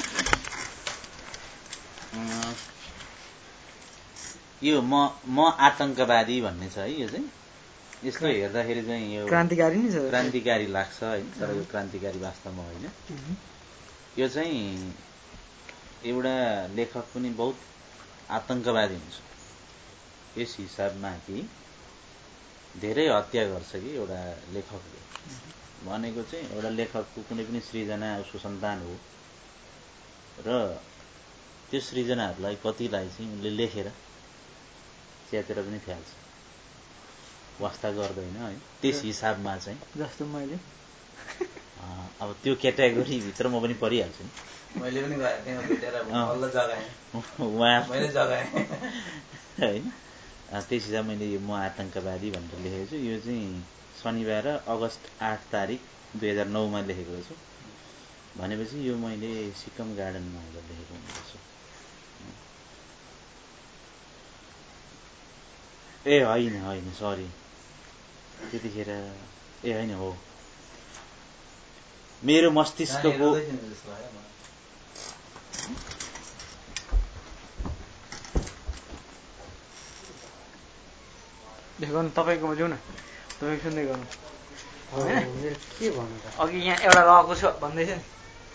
यो म आतंकवादी भन्ने छ है। यो चाहिँ यस्तो हेर्दाखेरि चाहिँ यो क्रान्तिकारी नै छ, क्रान्तिकारी लाग्छ होइन। तर यो क्रान्तिकारी वास्तवमा होइन। यो चाहिँ एउटा लेखक पनि बहुत आतंकवादी हुन्छ यस हिसाबमा कि धेरै हत्या गर्छ कि एउटा लेखकले। भनेको चाहिँ एउटा लेखकको कुनै पनि सृजना उसको सन्तान हो र त्यो सृजनाहरूलाई कतिलाई चाहिँ उनले लेखेर च्यातेर पनि फ्याल्छ, वास्ता गर्दैन है। त्यस हिसाबमा चाहिँ जस्तो मैले अब त्यो क्याटेगोरीभित्र म पनि परिहाल्छु नि। मैले पनि गएको थिएँ भेटेर बल्ल जगाएँ उहाँ मैले जगाएँ होइन। त्यस हिसाब मैले यो म आतङ्कवादी भनेर लेखेको छु। यो चाहिँ शनिबार अगस्त 8 तारिक 2009 लेखेको छु। भनेपछि यो मैले सिक्किम गार्डनमा आएर लेखेको हुनुपर्छ। ए होइन सरी, त्यतिखेर ए होइन हो, मेरो मस्तिष्कको देखो न तपाईँकोमा जाउँ न, तपाईँ सुन्दै गर्नु। के भन्नु त, अघि यहाँ एउटा रहेको छ भन्दैछ नि।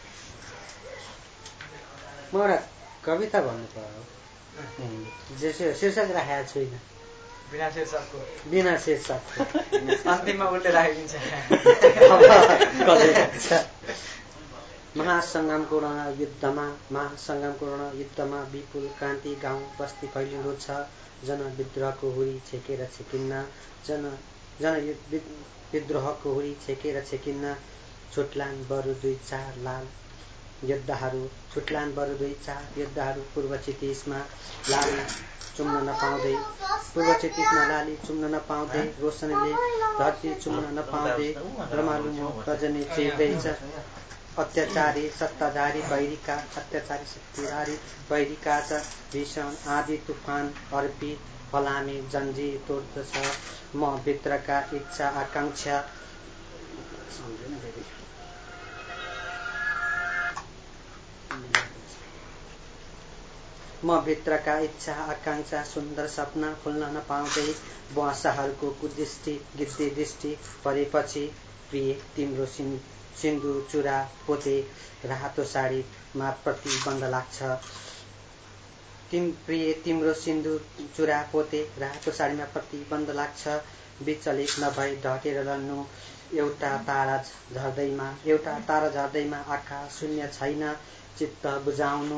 म एउटा कविता भन्नु पर्यो, शीर्षक राखेको छुइनँ। बिना शीर्षकको अन्तिममा उसले राखिदिन्छ। महासङ्ग्रामको रणयुद्धमा विपुल क्रान्ति गाउँ बस्ती फैलिँदो छ। जनविद्रोहको हुरी छेकेर छेकिन्न छुट्लान बरु 2-4 लाल योद्धाहरू पूर्व क्षितिजमा लाली चुम्न नपाउँदै रोशनीले धरती चुम्न नपाउँदै रमालुमो रजनी चिर्दैछ। अत्याचारी सत्ताधारी भैरिका छ। भीषण आदि तुफान अर्पी फलामे जन्जिर तोड्दछ। म भित्रका इच्छा आकांक्षा सुन्दर सपना फुल्न नपाउँदै बुवासाहरूको कुदृष्टि गिद्धे दृष्टि परेपछि प्रिय तिम्रो सिन्दुर चुरा पोते रातो साडीमा प्रतिबन्ध लाग्छ। तिम्रो सिन्दुर चुरा पोते रातो साडीमा प्रतिबन्ध लाग्छ। विचलित नभई ढटेर लड्नु एउटा तारा झर्दैमा आकाश शून्य छैन। चित्त बुझाउनु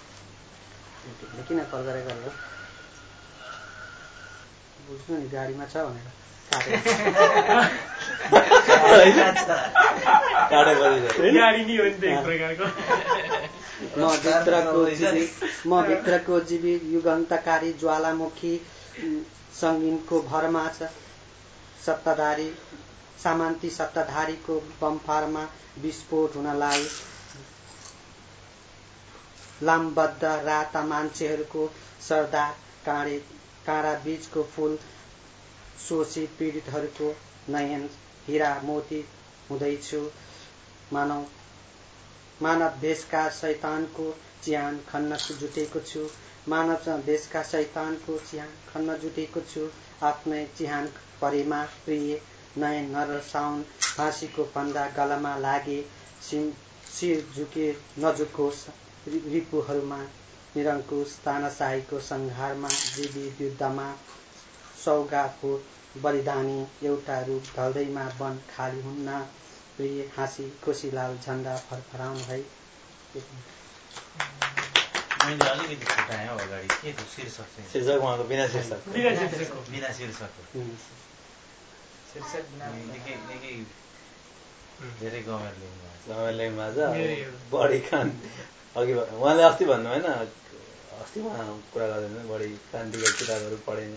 किन कल गरेको बुझ्नु नि, गाडीमा छ भनेर म भित्रको जीवित युगान्तकारी ज्वालामुखी सङ्गीनको भरमा छ। सत्ताधारीको बमफारमा विस्फोट हुनलाई लामबद्ध राता मान्छेहरूको सरदार काँडा बीचको फूल शोषित पीडितहरूको नयन हीरा मोती हुँदैछु। मानव भेषका शैतानको चिहान खन्न जुटेको छु। आफ्नै चिहान परेमा प्रिय नयन नरसाउन फाँसीको फन्दा गलामा लागे। शिर झुके नझुकोस् रिपुहरूमा निरङ्कुश तानाशाहीको संहारमा जीवित युद्धमा सौगातको बलिदानी एउटा रूप ढल्दैमा वन खाली हुन्न। प्रिय हाँसी खुसीलाल झण्डा फरफराउनु भई। मैले अलिकति छुटाएँ हौ अगाडि, के थियो शीर्षक उहाँको? बिना शीर्षक निकै धेरै गमेर लेख्नु बढी खान अघि उहाँले अस्ति भन्नु होइन, अस्ति उहाँ कुरा गर्दैन बढी क्रान्तिका किताबहरू पढेन।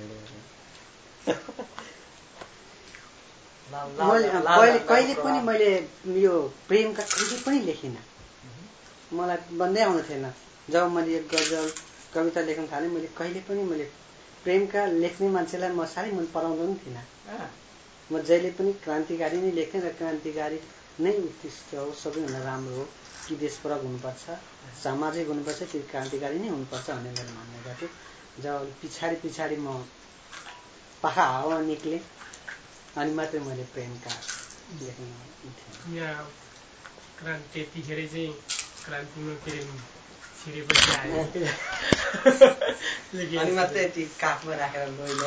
कहिले पनि मैले यो प्रेमका कहिले पनि लेखिनँ। मलाई भन्दै आउनु थिएन। जब मैले एक गजल कविता लेख्न थालेँ, मैले कहिले पनि प्रेमका लेख्ने मान्छेलाई म साह्रै मन पराउँदैन थिइनँ। म जहिले पनि क्रान्तिकारी नै लेख्थेँ र क्रान्तिकारी नै उत्कृष्ट हो, सबैभन्दा राम्रो हो कि देशपरक हुनुपर्छ, सामाजिक हुनुपर्छ, त्यो क्रान्तिकारी नै हुनुपर्छ भन्ने मेरो मान्ने गर्थ्यो। जब पछाडि म पाखा हावा निक्लेँ अनि मात्रै मैले प्रेमका लेख्न यहाँ त्यतिखेरै चाहिँ क्रान्तिमा प्रेम छिरेपछि आयो अनि मात्रै ती काखमा राखेर गइले।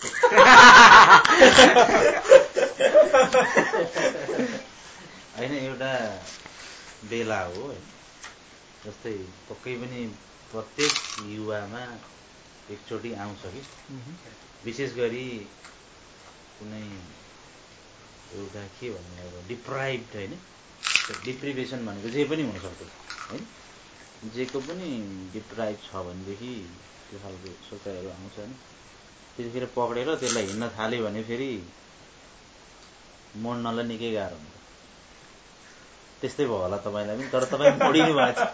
होइन, एउटा बेला हो जस्तै पक्कै पनि प्रत्येक युवामा एकचोटि आउँछ कि, विशेष गरी कुनै एउटा के भन्नु अब डिप्राइभ्ड होइन, डिप्रिभेसन भनेको जे पनि हुनसक्छ होइन, जेको पनि डिप्राइभ छ भनेदेखि त्यो खालको सोचाइहरू आउँछ नि। त्यतिखेर पक्रेर त्यसलाई हिँड्न थाल्यो भने फेरि मोड्नलाई निकै गाह्रो हुन्छ। त्यस्तै भयो होला तपाईँलाई पनि, तर तपाईँ मोडिनु भएको छ।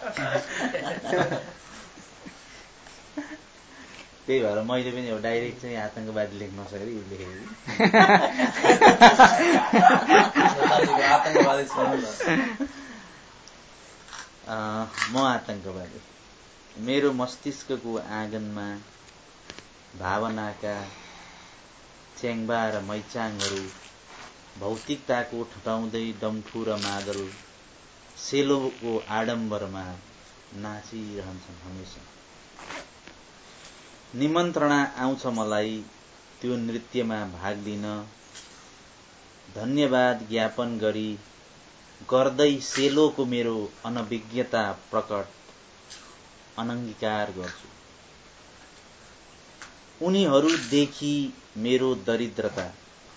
त्यही भएर मैले पनि अब डाइरेक्ट चाहिँ आतंकवादी लेख्न नसकेर यो लेखेको। म आतंकवादी। मेरो मस्तिष्कको आँगनमा भावनाका च्याङ्बा र मैचाङहरू भौतिकताको ठटाउँदै डम्फु र मादल सेलोको आडम्बरमा नाचिरहन्छन् हमेसा। निमन्त्रणा आउँछ मलाई त्यो नृत्यमा भाग लिन, धन्यवाद ज्ञापन गर्दै सेलोको मेरो अनभिज्ञता प्रकट अनङ्गीकार गर्छु। उनीहरूदेखि मेरो दरिद्रता,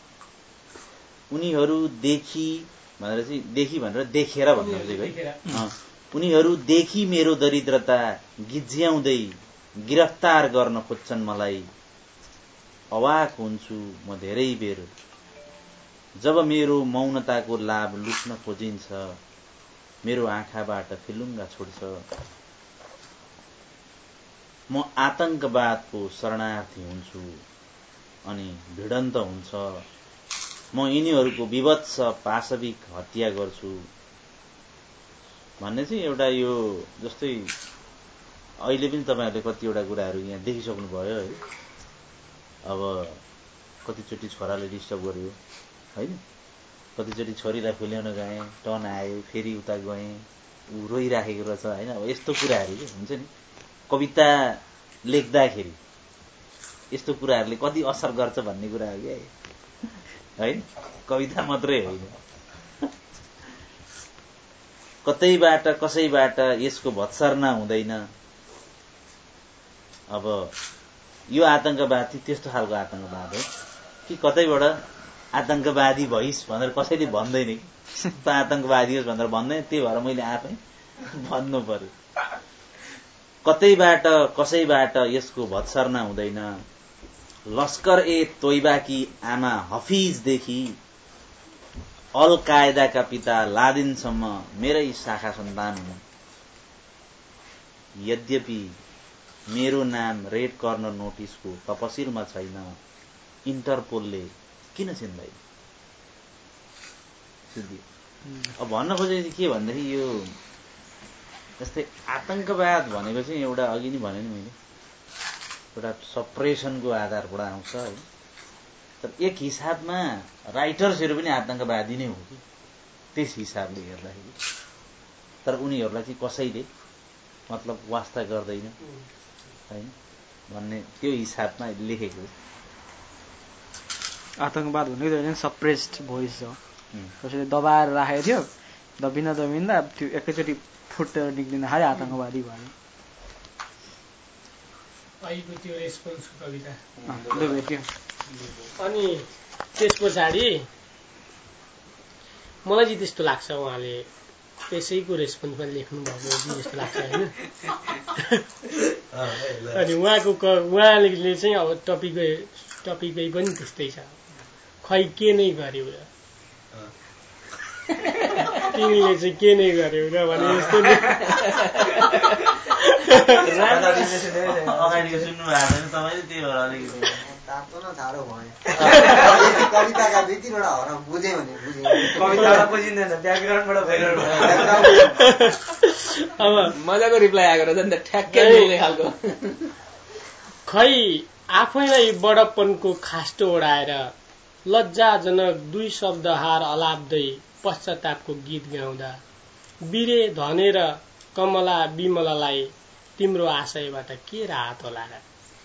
उनीहरूदेखि भनेर चाहिँ देखि भनेर देखेर भन्नु खोजेको है। उनीहरूदेखि मेरो दरिद्रता गिज्याउँदै गिरफ्तार गर्न खोज्छन् मलाई। अवाक हुन्छु म धेरै बेर जब मेरो मौनताको लाभ लुट्न खोजिन्छ, मेरो आँखाबाट फिलुङ्गा छुट्छ। म आतंकवादको शरणार्थी हुन्छु अनि भिडन्त हुन्छ। म यिनीहरूको विभत्स पाशविक हत्या गर्छु भन्ने चाहिँ एउटा यो जस्तै अहिले पनि तपाईँहरूले कतिवटा कुराहरू यहाँ देखिसक्नु भयो है। अब कतिचोटि छोराले डिस्टर्ब गर्यो होइन, कतिचोटि छोरीलाई फुल्याउन गएँ, टर्न आयो, फेरि उता गएँ, ऊ रोइराखेको रहेछ होइन। अब यस्तो कुराहरू के हुन्छ नि, कविता लेख्दाखेरि यस्तो कुराहरूले कति असर गर्छ भन्ने कुरा हो क्या है। कविता मात्रै होइन, कतैबाट कसैबाट यसको भत्सर्ना हुँदैन। अब यो आतंकवाद त्यस्तो खालको आतंकवाद हो कि कतैबाट आतंकवादी भइस् भनेर कसैले भन्दैन कि त आतंकवादी होस् भनेर भन्दैन। त्यही भएर मैले आफै भन्नु पर्यो। कतैबाट कसैबाट यसको भत्सर्ना हुँदैन। लस्कर ए तोइबाकी आमा हफिजदेखि अल कायदाका पिता लादेनसम्म मेरै शाखा सन्तान हुन्। यद्यपि मेरो नाम रेड कर्नर नोटिसको तपसिलमा छैन, इन्टरपोलले किन चिन्दैन? अब भन्न खोजेको के भन्दाखेरि यो जस्तै आतंकवाद भनेको चाहिँ एउटा अघि नै भने नि मैले एउटा सप्रेसनको आधारबाट आउँछ है। तर एक हिसाबमा राइटर्सहरू पनि आतंकवादी नै हो कि त्यस हिसाबले हेर्दाखेरि। तर उनीहरूलाई चाहिँ कसैले मतलब वास्ता गर्दैन हैन भन्ने त्यो हिसाबमा लेखेको। आतंकवाद भनेको होइन, सप्रेस्ड भोइस हो। कसैले दबाएर राखेको थियो, दबिँदा त्यो एकैचोटि फुटेर निक्लिँदा खालि आतंकवादी भयो। अहिलेको त्यो रेस्पोन्स कविता भेट्यो। अनि त्यस पछाडि मलाई चाहिँ त्यस्तो लाग्छ उहाँले त्यसैको रेस्पोन्समा लेख्नु भएको जस्तो लाग्छ होइन। अनि उहाँले चाहिँ अब टपिकै पनि त्यस्तै छ। खै के नै गर्यो र तिमीले चाहिँ के नै गर्यो र भने जस्तो अगाडिको सुन्नु भएको छैन तपाईँले, त्यही भएर अलिकति तातो न साह्रो भयो। कविताका दुई तीनवटा हरफ बुझ्यो भने बुझ्यो, कविताबाट बुझिँदैन, ब्याकग्राउन्डबाट भइरहनु। अब मजाको रिप्लाई आएको रहेछ नि त, ठ्याक्कै मिल्ने खालको। खै आफैलाई बडप्पनको खास्टो ओढाएर लज्जाजनक दुई शब्दहार अलाप्दै पश्चातापको गीत गाउँदा बिरे धनेर कमला विमलालाई तिम्रो आशयबाट के राहत होला र?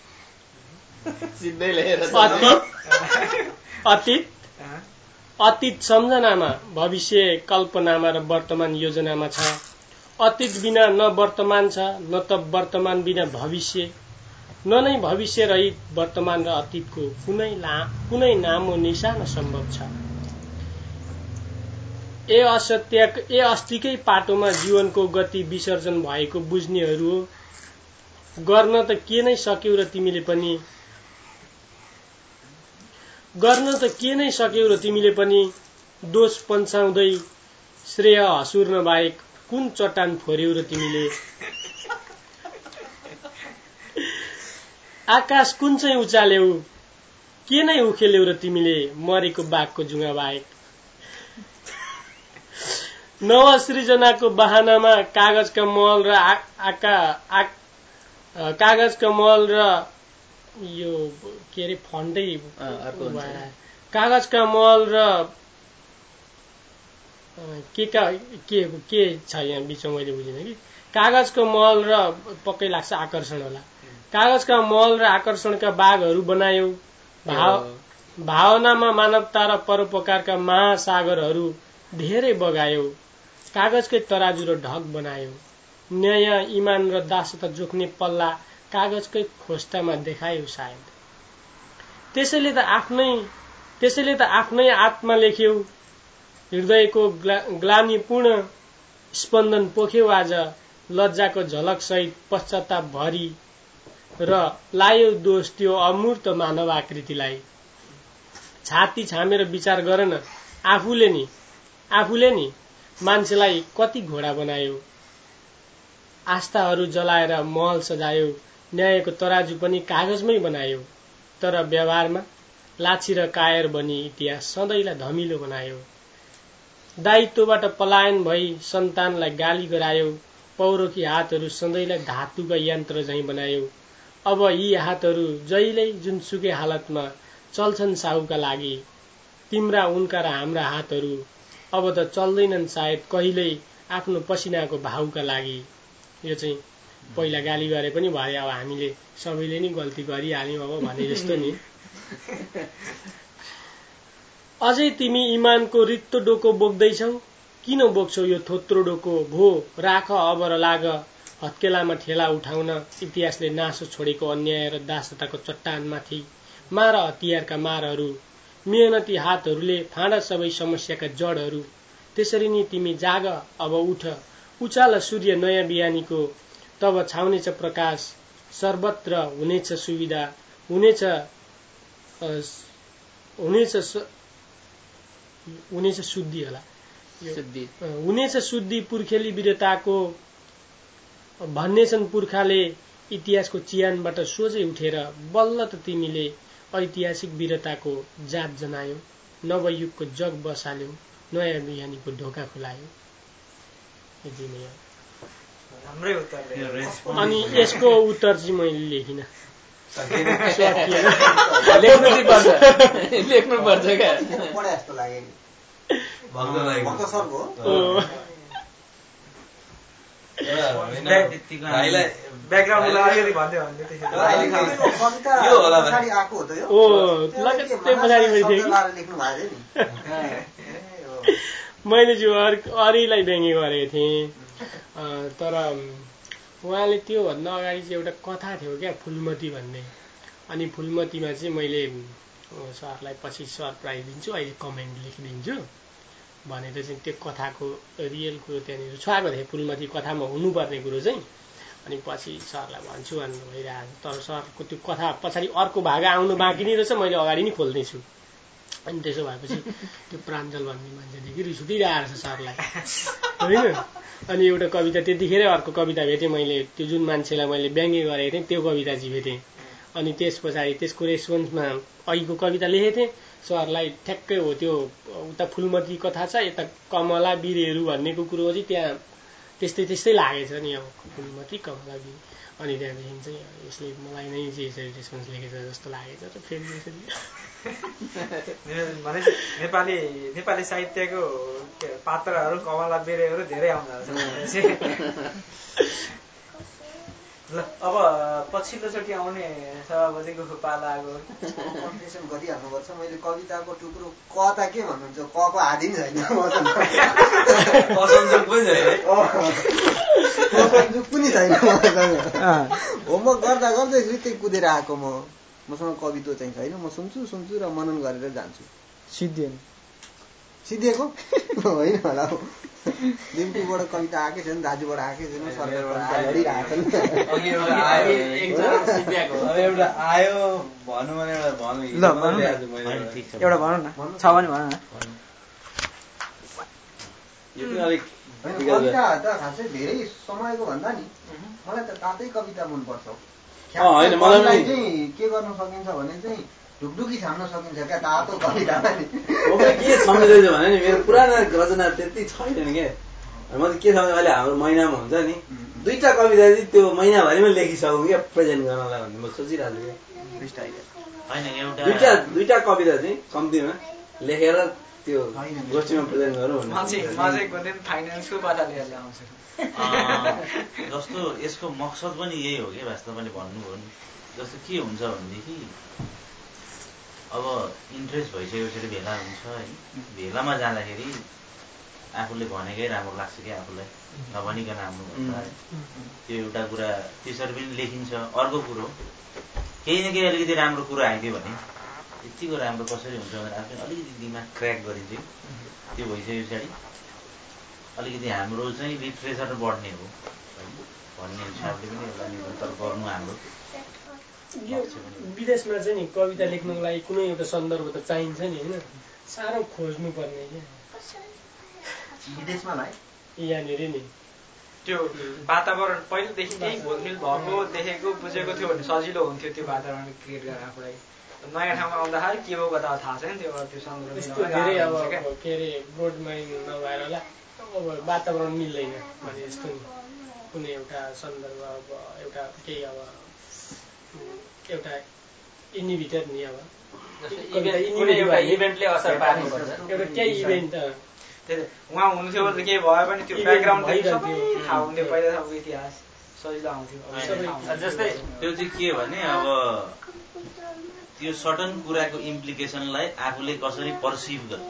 अतीत सम्झनामा, भविष्य कल्पनामा र वर्तमान योजनामा छ। अतीत बिना न वर्तमान छ, न त वर्तमान बिना भविष्य, न नै भविष्य रहित वर्तमान र अतीतको कुनै नामो निशान सम्भव छ। ए अस्तिकै पाटोमा जीवनको गति विसर्जन भएको बुझ्नेहरू हो। गर्न त के नै सक्यौ र तिमीले पनि गर्न त के नै सक्यौ र तिमीले पनि दोष पन्छाउँदै श्रेय हसुर्न बाहेक कुन चट्टान फोर्यौ र तिमीले आकाश कुन चाहिँ उचाल्यौ के नै उखेल्यौ र तिमीले मरेको बाघको जुङ्गा बाहेक नवसृजनाको बहानामा कागजका मल र कागजका मल र यो के अरे फन्टै कागजका मल र के छ यहाँ बिचमा मैले बुझिनँ कि कागजको मल र पक्कै लाग्छ आकर्षण होला कागजका मल र आकर्षणका बाघहरू बनायौ भावनामा मानवता र परोपकारका महासागरहरू धेरै बगायौ कागजकै तराजु र ढक बनायौ न्याय इमान र दासता जोख्ने पल्ला कागजकै खोस्टामा देखायौ सायद त्यसैले त आफ्नै आत्मा लेख्यौ हृदयको ग्लानीपूर्ण स्पन्दन पोख्यौ आज लज्जाको झलक सहित पश्चाताप भरी र लायो दोष त्यो अमूर्त मानव आकृतिलाई छाती छामेर विचार गर न आफूले नि मान्छेलाई कति घोडा बनायो आस्थाहरू जलाएर महल सजायो न्यायको तराजु पनि कागजमै बनायो तर व्यवहारमा लाछी र कायर बनी इतिहास सधैँलाई धमिलो बनायो दायित्वबाट पलायन भई सन्तानलाई गाली गरायो पौरखी हातहरू सधैँलाई धातुका यन्त्र झैं बनायो अब यी हातहरू जहिल्यै जुनसुकै हालतमा चल्छन् साहुका लागि तिम्रा उनका र हाम्रा हातहरू अब त चल्दैनन् सायद कहिल्यै आफ्नो पसिनाको भाउका लागि यो चाहिँ पहिला गाली गरे पनि भयो अब हामीले सबैले नि गल्ती गरिहाल्यौं अब भने जस्तो नि अझै तिमी इमानको रित्तो डोको बोक्दैछौ किन बोक्छौ यो थोत्रो डोको भो राख अब र लाग हत्केलामा ठेला उठाउन इतिहासले नासो छोडेको अन्याय र दासताको चट्टानमाथि मार हतियारका मारहरू मेहनती हातहरूले फाँडा सबै समस्याका जडहरू त्यसरी नै तिमी जाग अब उठ उचाल सूर्य नयाँ बिहानीको तब छाउनेछ प्रकाश सर्वत्र हुनेछ सुविधा हुनेछ शुद्धि होला हुनेछ शुद्धि पुर्खेली वीरताको भन्नेछन् पुर्खाले इतिहासको चियानबाट सोझै उठेर बल्ल त तिमीले ऐतिहासिक वीरताको जात जनायो नवयुगको जग बसाल्यौ नयाँ बिहानीको ढोका खुलायो अनि यसको उत्तर चाहिँ मैले लेखिन लेख्नु पर्छ क्या मैले चाहिँ अरूलाई व्यङ्ग्य गरेको थिएँ तर उहाँले त्यो भन्दा अगाडि चाहिँ एउटा कथा थियो क्या फुलमती भन्ने अनि फुलमतीमा चाहिँ मैले सरलाई पछि सरप्राइज दिन्छु अहिले कमेन्ट लेखिदिन्छु भनेर चाहिँ त्यो कथाको रियल कुरो त्यहाँनिर छुवाएको थिएँ फुलमती कथामा हुनुपर्ने कुरो चाहिँ अनि पछि सरलाई भन्छु भन्नु भइरहेको तर सरको त्यो कथा पछाडि अर्को भाग आउनु बाँकी नै रहेछ मैले अगाडि नै खोल्दैछु अनि त्यसो भएपछि त्यो प्राञ्जल भन्ने मान्छेदेखि रिस उठिरहेको छ सरलाई होइन अनि एउटा कविता त्यतिखेरै अर्को कविता भेटेँ मैले त्यो जुन मान्छेलाई मैले व्यङ्ग्य गरेको थिएँ त्यो कविता चाहिँ भेटेँ अनि त्यस पछाडि त्यसको रेस्पोन्समा अघिको कविता लेखेको थिएँ सरलाई ठ्याक्कै हो त्यो उता फुलमती कथा छ यता कमला बिरेहरू भन्नेको कुरो चाहिँ त्यहाँ त्यस्तै लागेछ नि अब फुलमती कमला बिरे अनि त्यहाँदेखि चाहिँ यसले मलाई नै चाहिँ यसरी रेस्पोन्स लेखेछ जस्तो लागेछ र फेरि यसरी नेपाली साहित्यको पात्रहरू कमला बिरेहरू धेरै आउँदो ल अब पछिल्लोचोटि आउने सभापतिको पाला आएको कम्पिटिसन गरिहाल्नुपर्छ मैले कविताको टुक्रो क त के भन्नुहुन्छ क को आदि नै छैन असंजोग पनि छैन होमवर्क गर्दा गर्दै रित्तै कुदेर आएको मसँग कवित्व चाहिँ छैन म सुन्छु र मनन गरेर जान्छु सिद्धिएन सिद्धिएको होइन होला हौ। डिम्पूबाट कविता आएकै छैन, दाजुबाट आएकै छैन, सरकारबाट लडिरहेको छ। अब एउटा आयो भनौँ भने एउटा भनौँ ल भनौँ एउटा भनौँ न, छ भने भनौँ न। यो पनि अलिक कविता त खासै धेरै समयको भन्दा नि मलाई त तातै कविता मनपर्छ। होइन मलाई चाहिँ के गर्न सकिन्छ भने चाहिँ ढुकढुकी छाम्न सकिन्छ क्या तातो कवितामा नि। के सम्झिँदैछु भने नि मेरो पुरानो रचना त्यति छैन क्या। म चाहिँ के सम्झ अहिले हाम्रो महिनामा हुन्छ नि 2टा कविता चाहिँ त्यो महिनाभरिमै लेखिसकौँ क्या प्रेजेन्ट गर्नलाई भन्ने म सोचिरहेको छु क्या। 2टा कविता चाहिँ कम्तीमा लेखेर त्यो गोष्ठीमा प्रेजेन्ट गरौँ भन्ने। फाइनेन्सको कथा लिएर आउँछु जस्तो यसको मकसद पनि यही हो कि वास्तवमा भन्नुभयो नि। जस्तो के हुन्छ भनेदेखि अब इन्ट्रेस्ट भइसकेपछि भेला हुन्छ है, भेलामा जाँदाखेरि आफूले भनेकै राम्रो लाग्छ कि आफूलाई नभनिकन राम्रो भन्छ है, त्यो एउटा कुरा त्यसरी पनि लेखिन्छ। अर्को कुरो केही न केही अलिकति राम्रो कुरो आइदियो भने यतिको राम्रो कसरी हुन्छ भनेर आफूले अलिकति दिमाग क्र्याक गरिन्छ। त्यो भइसके पछाडि अलिकति हाम्रो चाहिँ लिट्रेचर बढ्ने हो भन्ने हिसाबले पनि एउटा निरन्तर गर्नु हाम्रो। यो विदेशमा चाहिँ नि कविता लेख्नुको लागि कुनै एउटा सन्दर्भ त चाहिन्छ नि होइन, साह्रो खोज्नुपर्ने क्या विदेशमा भाइ। यहाँनिर नि त्यो वातावरण पहिलेदेखि केही घुलमिल भएको देखेको बुझेको थियो भने सजिलो हुन्थ्यो त्यो वातावरण क्रिएट गरेर आफूलाई। नयाँ ठाउँमा आउँदाखेरि के भयो कता थाहा छैन, त्यो सन्दर्भ यस्तो धेरै अब के अरे ब्रोड माइन्ड नभएर होला अब वातावरण मिल्दैन भने जस्तो नि कुनै एउटा सन्दर्भ अब एउटा केही अब एउटा इन्डिभिजुअल नि अब एउटा इभेन्टले असर पार्नुपर्छ। एउटा केही इभेन्ट उहाँ हुन्थ्यो केही भयो भने त्यो ब्याकग्राउन्ड सबै थाहा हुन्थ्यो, पहिला सबको इतिहास सजिलो आउँथ्यो। जस्तै त्यो चाहिँ के भने अब त्यो सर्टन कुराको इम्प्लिकेसनलाई आफूले कसरी पर्सिभ गर्ने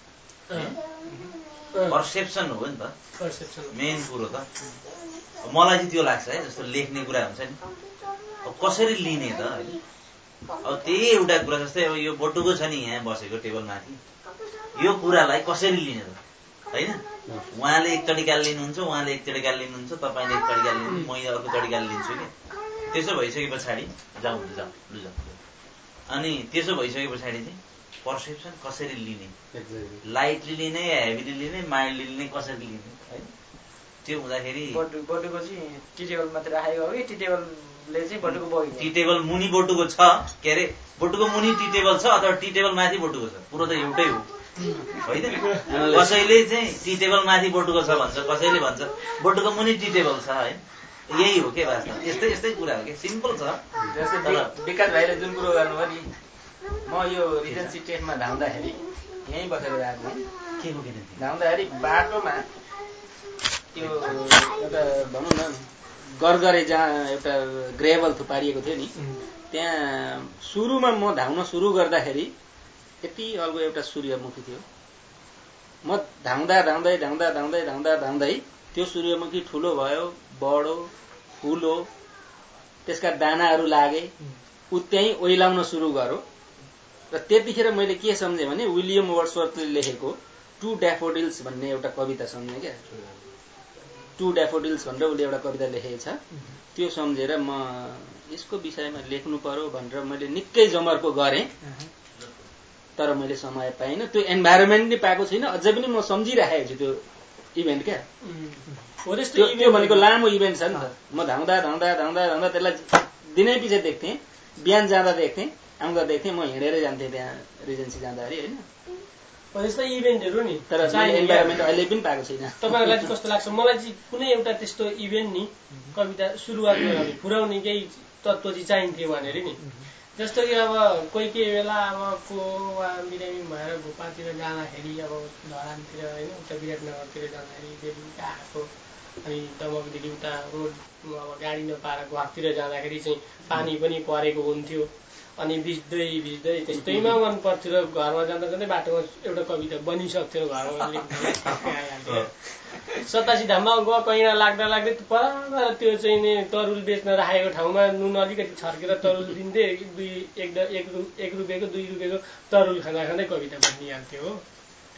पर्सेप्सन हो नि त मेन कुरो त। मलाई चाहिँ त्यो लाग्छ है, जस्तो लेख्ने कुरा हुन्छ नि अब कसरी लिने त होइन। अब त्यही एउटा कुरा जस्तै अब यो बटुको छ नि यहाँ बसेको टेबलमाथि, यो कुरालाई कसरी लिने त होइन। उहाँले एक तरिकाले लिनुहुन्छ, उहाँले एक तरिकाले लिनुहुन्छ, तपाईँले एक तरिकाले लिनुहुन्छ, म अर्को तरिकाले लिन्छु कि। त्यसो भइसके पछाडि जाउँ लु जाउँ अनि त्यसो भइसके पछाडि चाहिँ पर्सेप्सन कसरी लिने, लाइटली लिने या हेभीली लिने, माइल्डली लिने, कसरी लिने होइन। त्यो हुँदाखेरि बटुको चाहिँ टी टेबल मात्रै राखेको हो कि टी टेबलले चाहिँ बटुको बोक्यो। टी टेबल मुनि बटुको छ के अरे, बटुको मुनि टी टेबल छ अथवा टी टेबल माथि बटुको छ, कुरो त एउटै हो होइन। कसैले चाहिँ टी टेबल माथि बटुको छ भन्छ, कसैले भन्छ बटुको मुनि टी टेबल छ है। यही हो के वास्तव, यस्तै यस्तै कुरा हो कि, सिम्पल छ। जस्तै विकास भाइले जुन कुरो गर्नुभयो नि, म यो रिजेन्सी टेस्टमा धाउँदाखेरि यहीँ बसेर गएको के हो किन धाउँदाखेरि बाटोमा त्यो एउटा भनौँ न गरगरे जहाँ एउटा ग्रेभल थुपारिएको थियो नि, त्यहाँ सुरुमा म धाउन सुरु गर्दाखेरि यति अल्गो एउटा सूर्यमुखी थियो। म धाउँदा धाउँदै धाउँदा धाउँदै धाउँदा धाउँदै त्यो सूर्यमुखी ठुलो भयो, बढो, फुलो, त्यसका दानाहरू लागे, ऊ त्यहीँ ओइलाउन सुरु गर्यो। र त्यतिखेर मैले के सम्झेँ भने विलियम वर्ड्सवर्थले लेखेको टु ड्याफोडिल्स भन्ने एउटा कविता सम्झेँ क्या। टु ड्याफोडिल्स भनेर उसले एउटा कविता लेखेको छ, त्यो सम्झेर म यसको विषयमा लेख्नु पर्यो भनेर मैले निकै जमर्को गरेँ, तर मैले समय पाइनँ। त्यो एन्भाइरोमेन्ट नै पाएको छैन, अझै पनि म सम्झिराखेको छु त्यो इभेन्ट क्या। त्यो भनेको लामो इभेन्ट छ नि त। म धाउँदा धाउँदा धाउँदा धाउँदा त्यसलाई दिनै पछि देख्थेँ, बिहान जाँदा देख्थेँ, आउँदा देख्थेँ, म हिँडेरै जान्थेँ त्यहाँ रिजेन्सी जाँदाखेरि होइन। जस्तै इभेन्टहरू नि तर इन्भाइरोमेन्ट अहिले पनि पाएको छैन। तपाईँहरूलाई चाहिँ कस्तो लाग्छ? मलाई चाहिँ कुनै एउटा त्यस्तो इभेन्ट नि कविता सुरुवातमा पुर्याउने केही तत्त्व चाहिँ चाहिन्थ्यो भनेर नि। जस्तो कि अब कोही बेला अब को वा बिरामी भएर घुपातिर जाँदाखेरि अब धरानतिर होइन उता विराटनगरतिर जाँदाखेरि बेलुका आएको, अनि दमकदेखि उता रोड अब गाडी नपाएर घरतिर जाँदाखेरि चाहिँ पानी पनि परेको हुन्थ्यो, अनि भिज्दै भिज्दै त्यस्तैमा मन पर्थ्यो र घरमा जाँदा जाँदै बाटोमा एउटा कविता बनिसक्थ्यो, घरमा आइहाल्थ्यो। 87 धाममा गयो कैना लाग्दा लाग्दै पर त्यो चाहिँ नि तरुल बेच्न राखेको ठाउँमा नुन अलिकति छर्केर तरुल दिन्थे, 1 रुपियाँको 2 रुपियाँको तरुल खाँदा खाँदै कविता बनिहाल्थ्यो हो।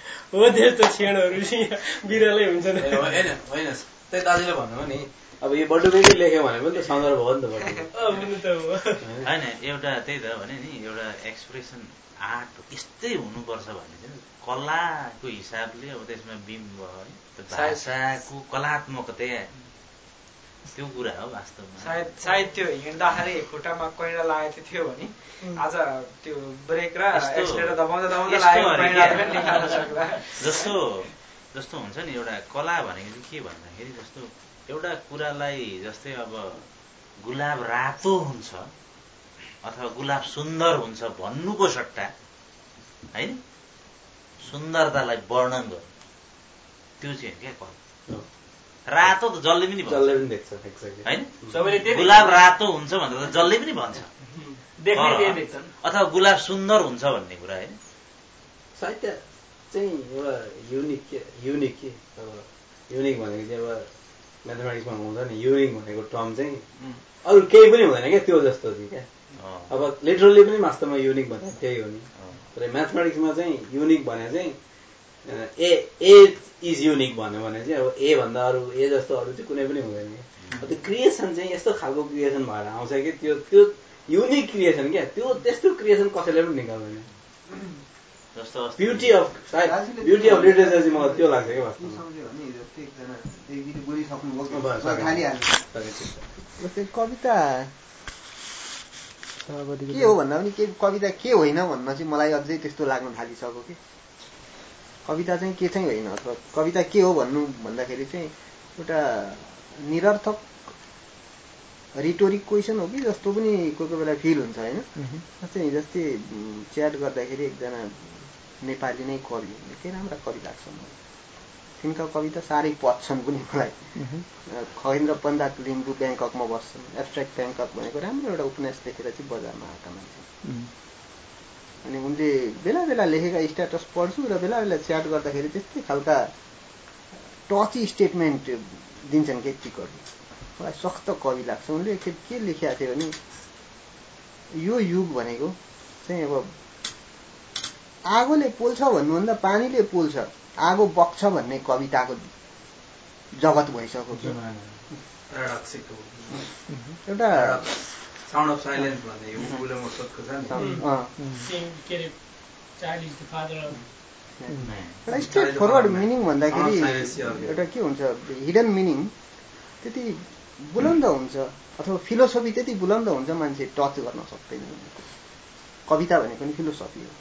हो त्यस्तो क्षणहरू बिरलै हुन्छन्। होइन त्यही दाजुले भन्नुभयो नि अब यो बटुकैले लेख्यो भने पनि त सन्दर्भ हो नि त होइन एउटा त्यही त भने नि एउटा एक्सप्रेसन आर्ट यस्तै हुनुपर्छ भने चाहिँ कलाको हिसाबले अब त्यसमा बिम्ब है भाषाको कलात्मकता त्यो कुरा हो वास्तवमा। सायद त्यो हिँड्दाखेरि खुट्टामा कैँडा लागेको थियो भने आज त्यो ब्रेक र एक्सिलेटर दबाउँदा लागेको कैँडा पनि निकाल्न सक्ला। जस्तो हुन्छ नि एउटा कला भनेको चाहिँ के भन्दाखेरि जस्तो एउटा कुरालाई जस्तै अब गुलाब रातो हुन्छ अथवा गुलाब सुन्दर हुन्छ भन्नुको सट्टा होइन सुन्दरतालाई वर्णन गर्नु त्यो चाहिँ क्या कला। रातो त जसले पनि देख्छ होइन गुलाब रातो हुन्छ भनेर त जसले पनि भन्छ अथवा गुलाब सुन्दर हुन्छ भन्ने कुरा होइन। साहित्य चाहिँ एउटा युनिक भनेको चाहिँ अब म्याथमेटिक्समा हुन्छ नि युनिक भनेको टर्म चाहिँ अरू केही पनि हुँदैन क्या त्यो जस्तो चाहिँ क्या। अब लिटरली पनि वास्तवमा युनिक भनेको त्यही हो नि। तर म्याथमेटिक्समा चाहिँ युनिक भने चाहिँ ए इज युनिक भन्यो भने चाहिँ अब ए भन्दा अरू ए जस्तो अरू चाहिँ कुनै पनि हुँदैन क्या। त्यो क्रिएसन चाहिँ यस्तो खालको क्रिएसन भएर आउँछ कि त्यो युनिक क्रिएसन क्या। त्यो त्यस्तो क्रिएसन कसैले पनि निकाल्दैन। ब्युटी अफ लिटरेचर चाहिँ मलाई त्यो लाग्छ क्या वास्तवमा। कविता के हो भन्दा पनि के कविता के होइन भन्न चाहिँ मलाई अझै त्यस्तो लाग्न थालिसक्यो कि कविता चाहिँ के चाहिँ होइन अथवा कविता के हो भन्नु भन्दाखेरि चाहिँ एउटा निरर्थक रिटोरिक क्वेसन हो कि जस्तो पनि कोही कोही बेला फिल हुन्छ होइन। चाहिँ जस्तै च्याट गर्दाखेरि एकजना नेपाली नै कवि निकै राम्रा कवि लाग्छ मलाई। तिनका कविता साह्रै पच्छन् पनि मलाई। खगेन्द्र पन्जाक लिम्बू ब्याङ्ककमा बस्छन्। एब्स्ट्र्याक्ट ब्याङ्कक भनेको राम्रो एउटा उपन्यास लेखेर चाहिँ बजारमा आएका मान्छे। अनि उनले बेला बेला लेखेका स्ट्याटस पढ्छु र बेला बेला च्याट गर्दाखेरि त्यस्तै खालका टची स्टेटमेन्ट दिन्छन् के टिकहरू। मलाई सख्त कवि लाग्छ। उनले एकखेप के लेखेका थियो भने यो युग भनेको चाहिँ अब आगोले पोल्छ भन्नुभन्दा पानीले पोल्छ आगो बग्छ भन्ने कविताको जगत भइसक्यो। एउटा साउन्ड अफ साइलेन्स भन्ने विलियम वर्ड्सवर्थको छ नि। एउटा स्ट्रेट फरवर्ड मिनिङ भन्दाखेरि एउटा के हुन्छ हिडन मिनिङ त्यति बुलन्द हुन्छ अथवा फिलोसफी त्यति बुलन्द हुन्छ मान्छे टच गर्न सक्दैन। कविता भनेको पनि फिलोसफी हो।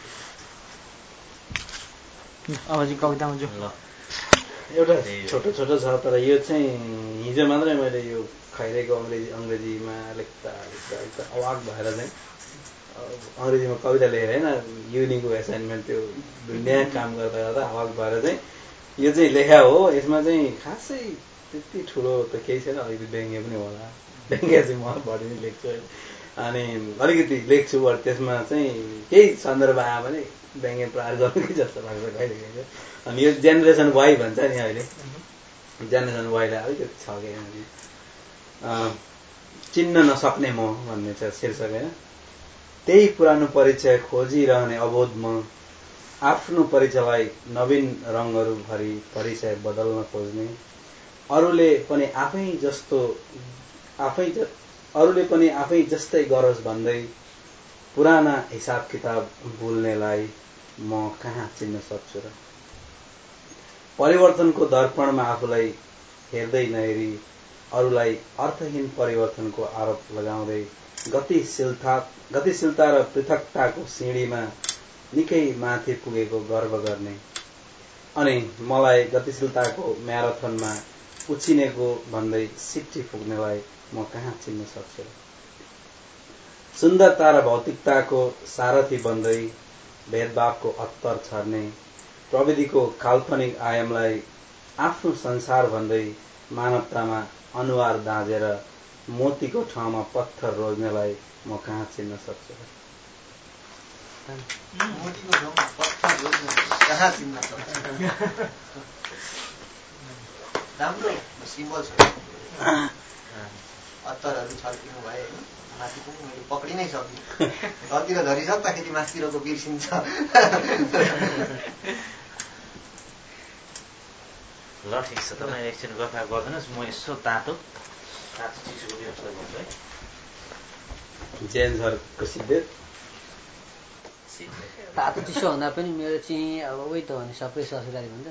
अब चाहिँ कवितामा जो एउटा छोटो छ तर यो चाहिँ हिजो मात्रै मैले यो खाइरहेको अङ्ग्रेजीमा लेख्दा अवाक भएर चाहिँ अङ्ग्रेजीमा कविता लेखेर होइन युनिको एसाइनमेन्ट त्यो दुनियाँ काम गर्दा गर्दा अवाक भएर चाहिँ यो चाहिँ लेखा हो। यसमा चाहिँ खासै त्यति ठुलो त केही छैन। अलिकति व्यङ्ग्य पनि होला। व्यङ्ग्य चाहिँ म बढी नै लेख्छु अनि अलिकति लेख्छु बट त्यसमा चाहिँ केही सन्दर्भ आयो भने व्यङ्ग्य प्रहार गर्नु कि जस्तो लाग्छ कहिले कहिले। अनि यो जेनेरेसन वाइ भन्छ नि अहिले जेनेरेसन वाइलाई अलिकति छ कि चिन्न नसक्ने म भन्ने छ शीर्षक होइन। त्यही पुरानो परिचय खोजिरहने अबोध म आफ्नो परिचयलाई नवीन रङहरू भरी परिचय बदल्न खोज्ने अरूले पनि आफै जस्तै गरोस् भन्दै पुराना हिसाब किताब भुल्नेलाई म कहाँ चिन्न सक्छु र। परिवर्तनको दर्पणमा आफूलाई हेर्दै नहेरी अरूलाई अर्थहीन परिवर्तनको आरोप लगाउँदै गतिशीलता र पृथकताको सिँढीमा निकै माथि पुगेको गर्व गर्ने अनि मलाई गतिशीलताको म्याराथनमा उछिनेको भन्दै सिट्टी पुग्नेलाई म कहाँ चिन्न सक्छु। सुन्दरता र भौतिकताको सारथी बन्दै भेदभावको अत्तर छर्ने प्रविधिको काल्पनिक आयामलाई आफ्नो संसार भन्दै मानवतामा अनुहार दाँजेर मोतीको ठाउँमा पत्थर रोज्नेलाई म कहाँ चिन्न सक्छु। मोतीको ठाउँमा पत्थर रोज्ने कहाँ चिन्न सक्छु। राम्रो सिम्बल छ। अत्तरहरू छर्किनु भयो होइन माथि पनि मैले पक्रि नै सक्ने तलतिर झरिसक्दाखेरि माथितिरको बिर्सिन्छ ल ठिक छ तपाईँ एकछिन गफा गर्दैनस् म यसो तातो चिसोको व्यवस्था गर्छु है जैन सरको सिद्धेत तातो चिसो हुँदा पनि मेरो चाहिँ अब उही त हो नि सबै ससुराली भन्छ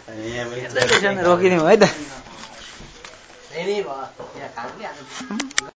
नि रोकिदिउँ है त भयो यहाँ खानु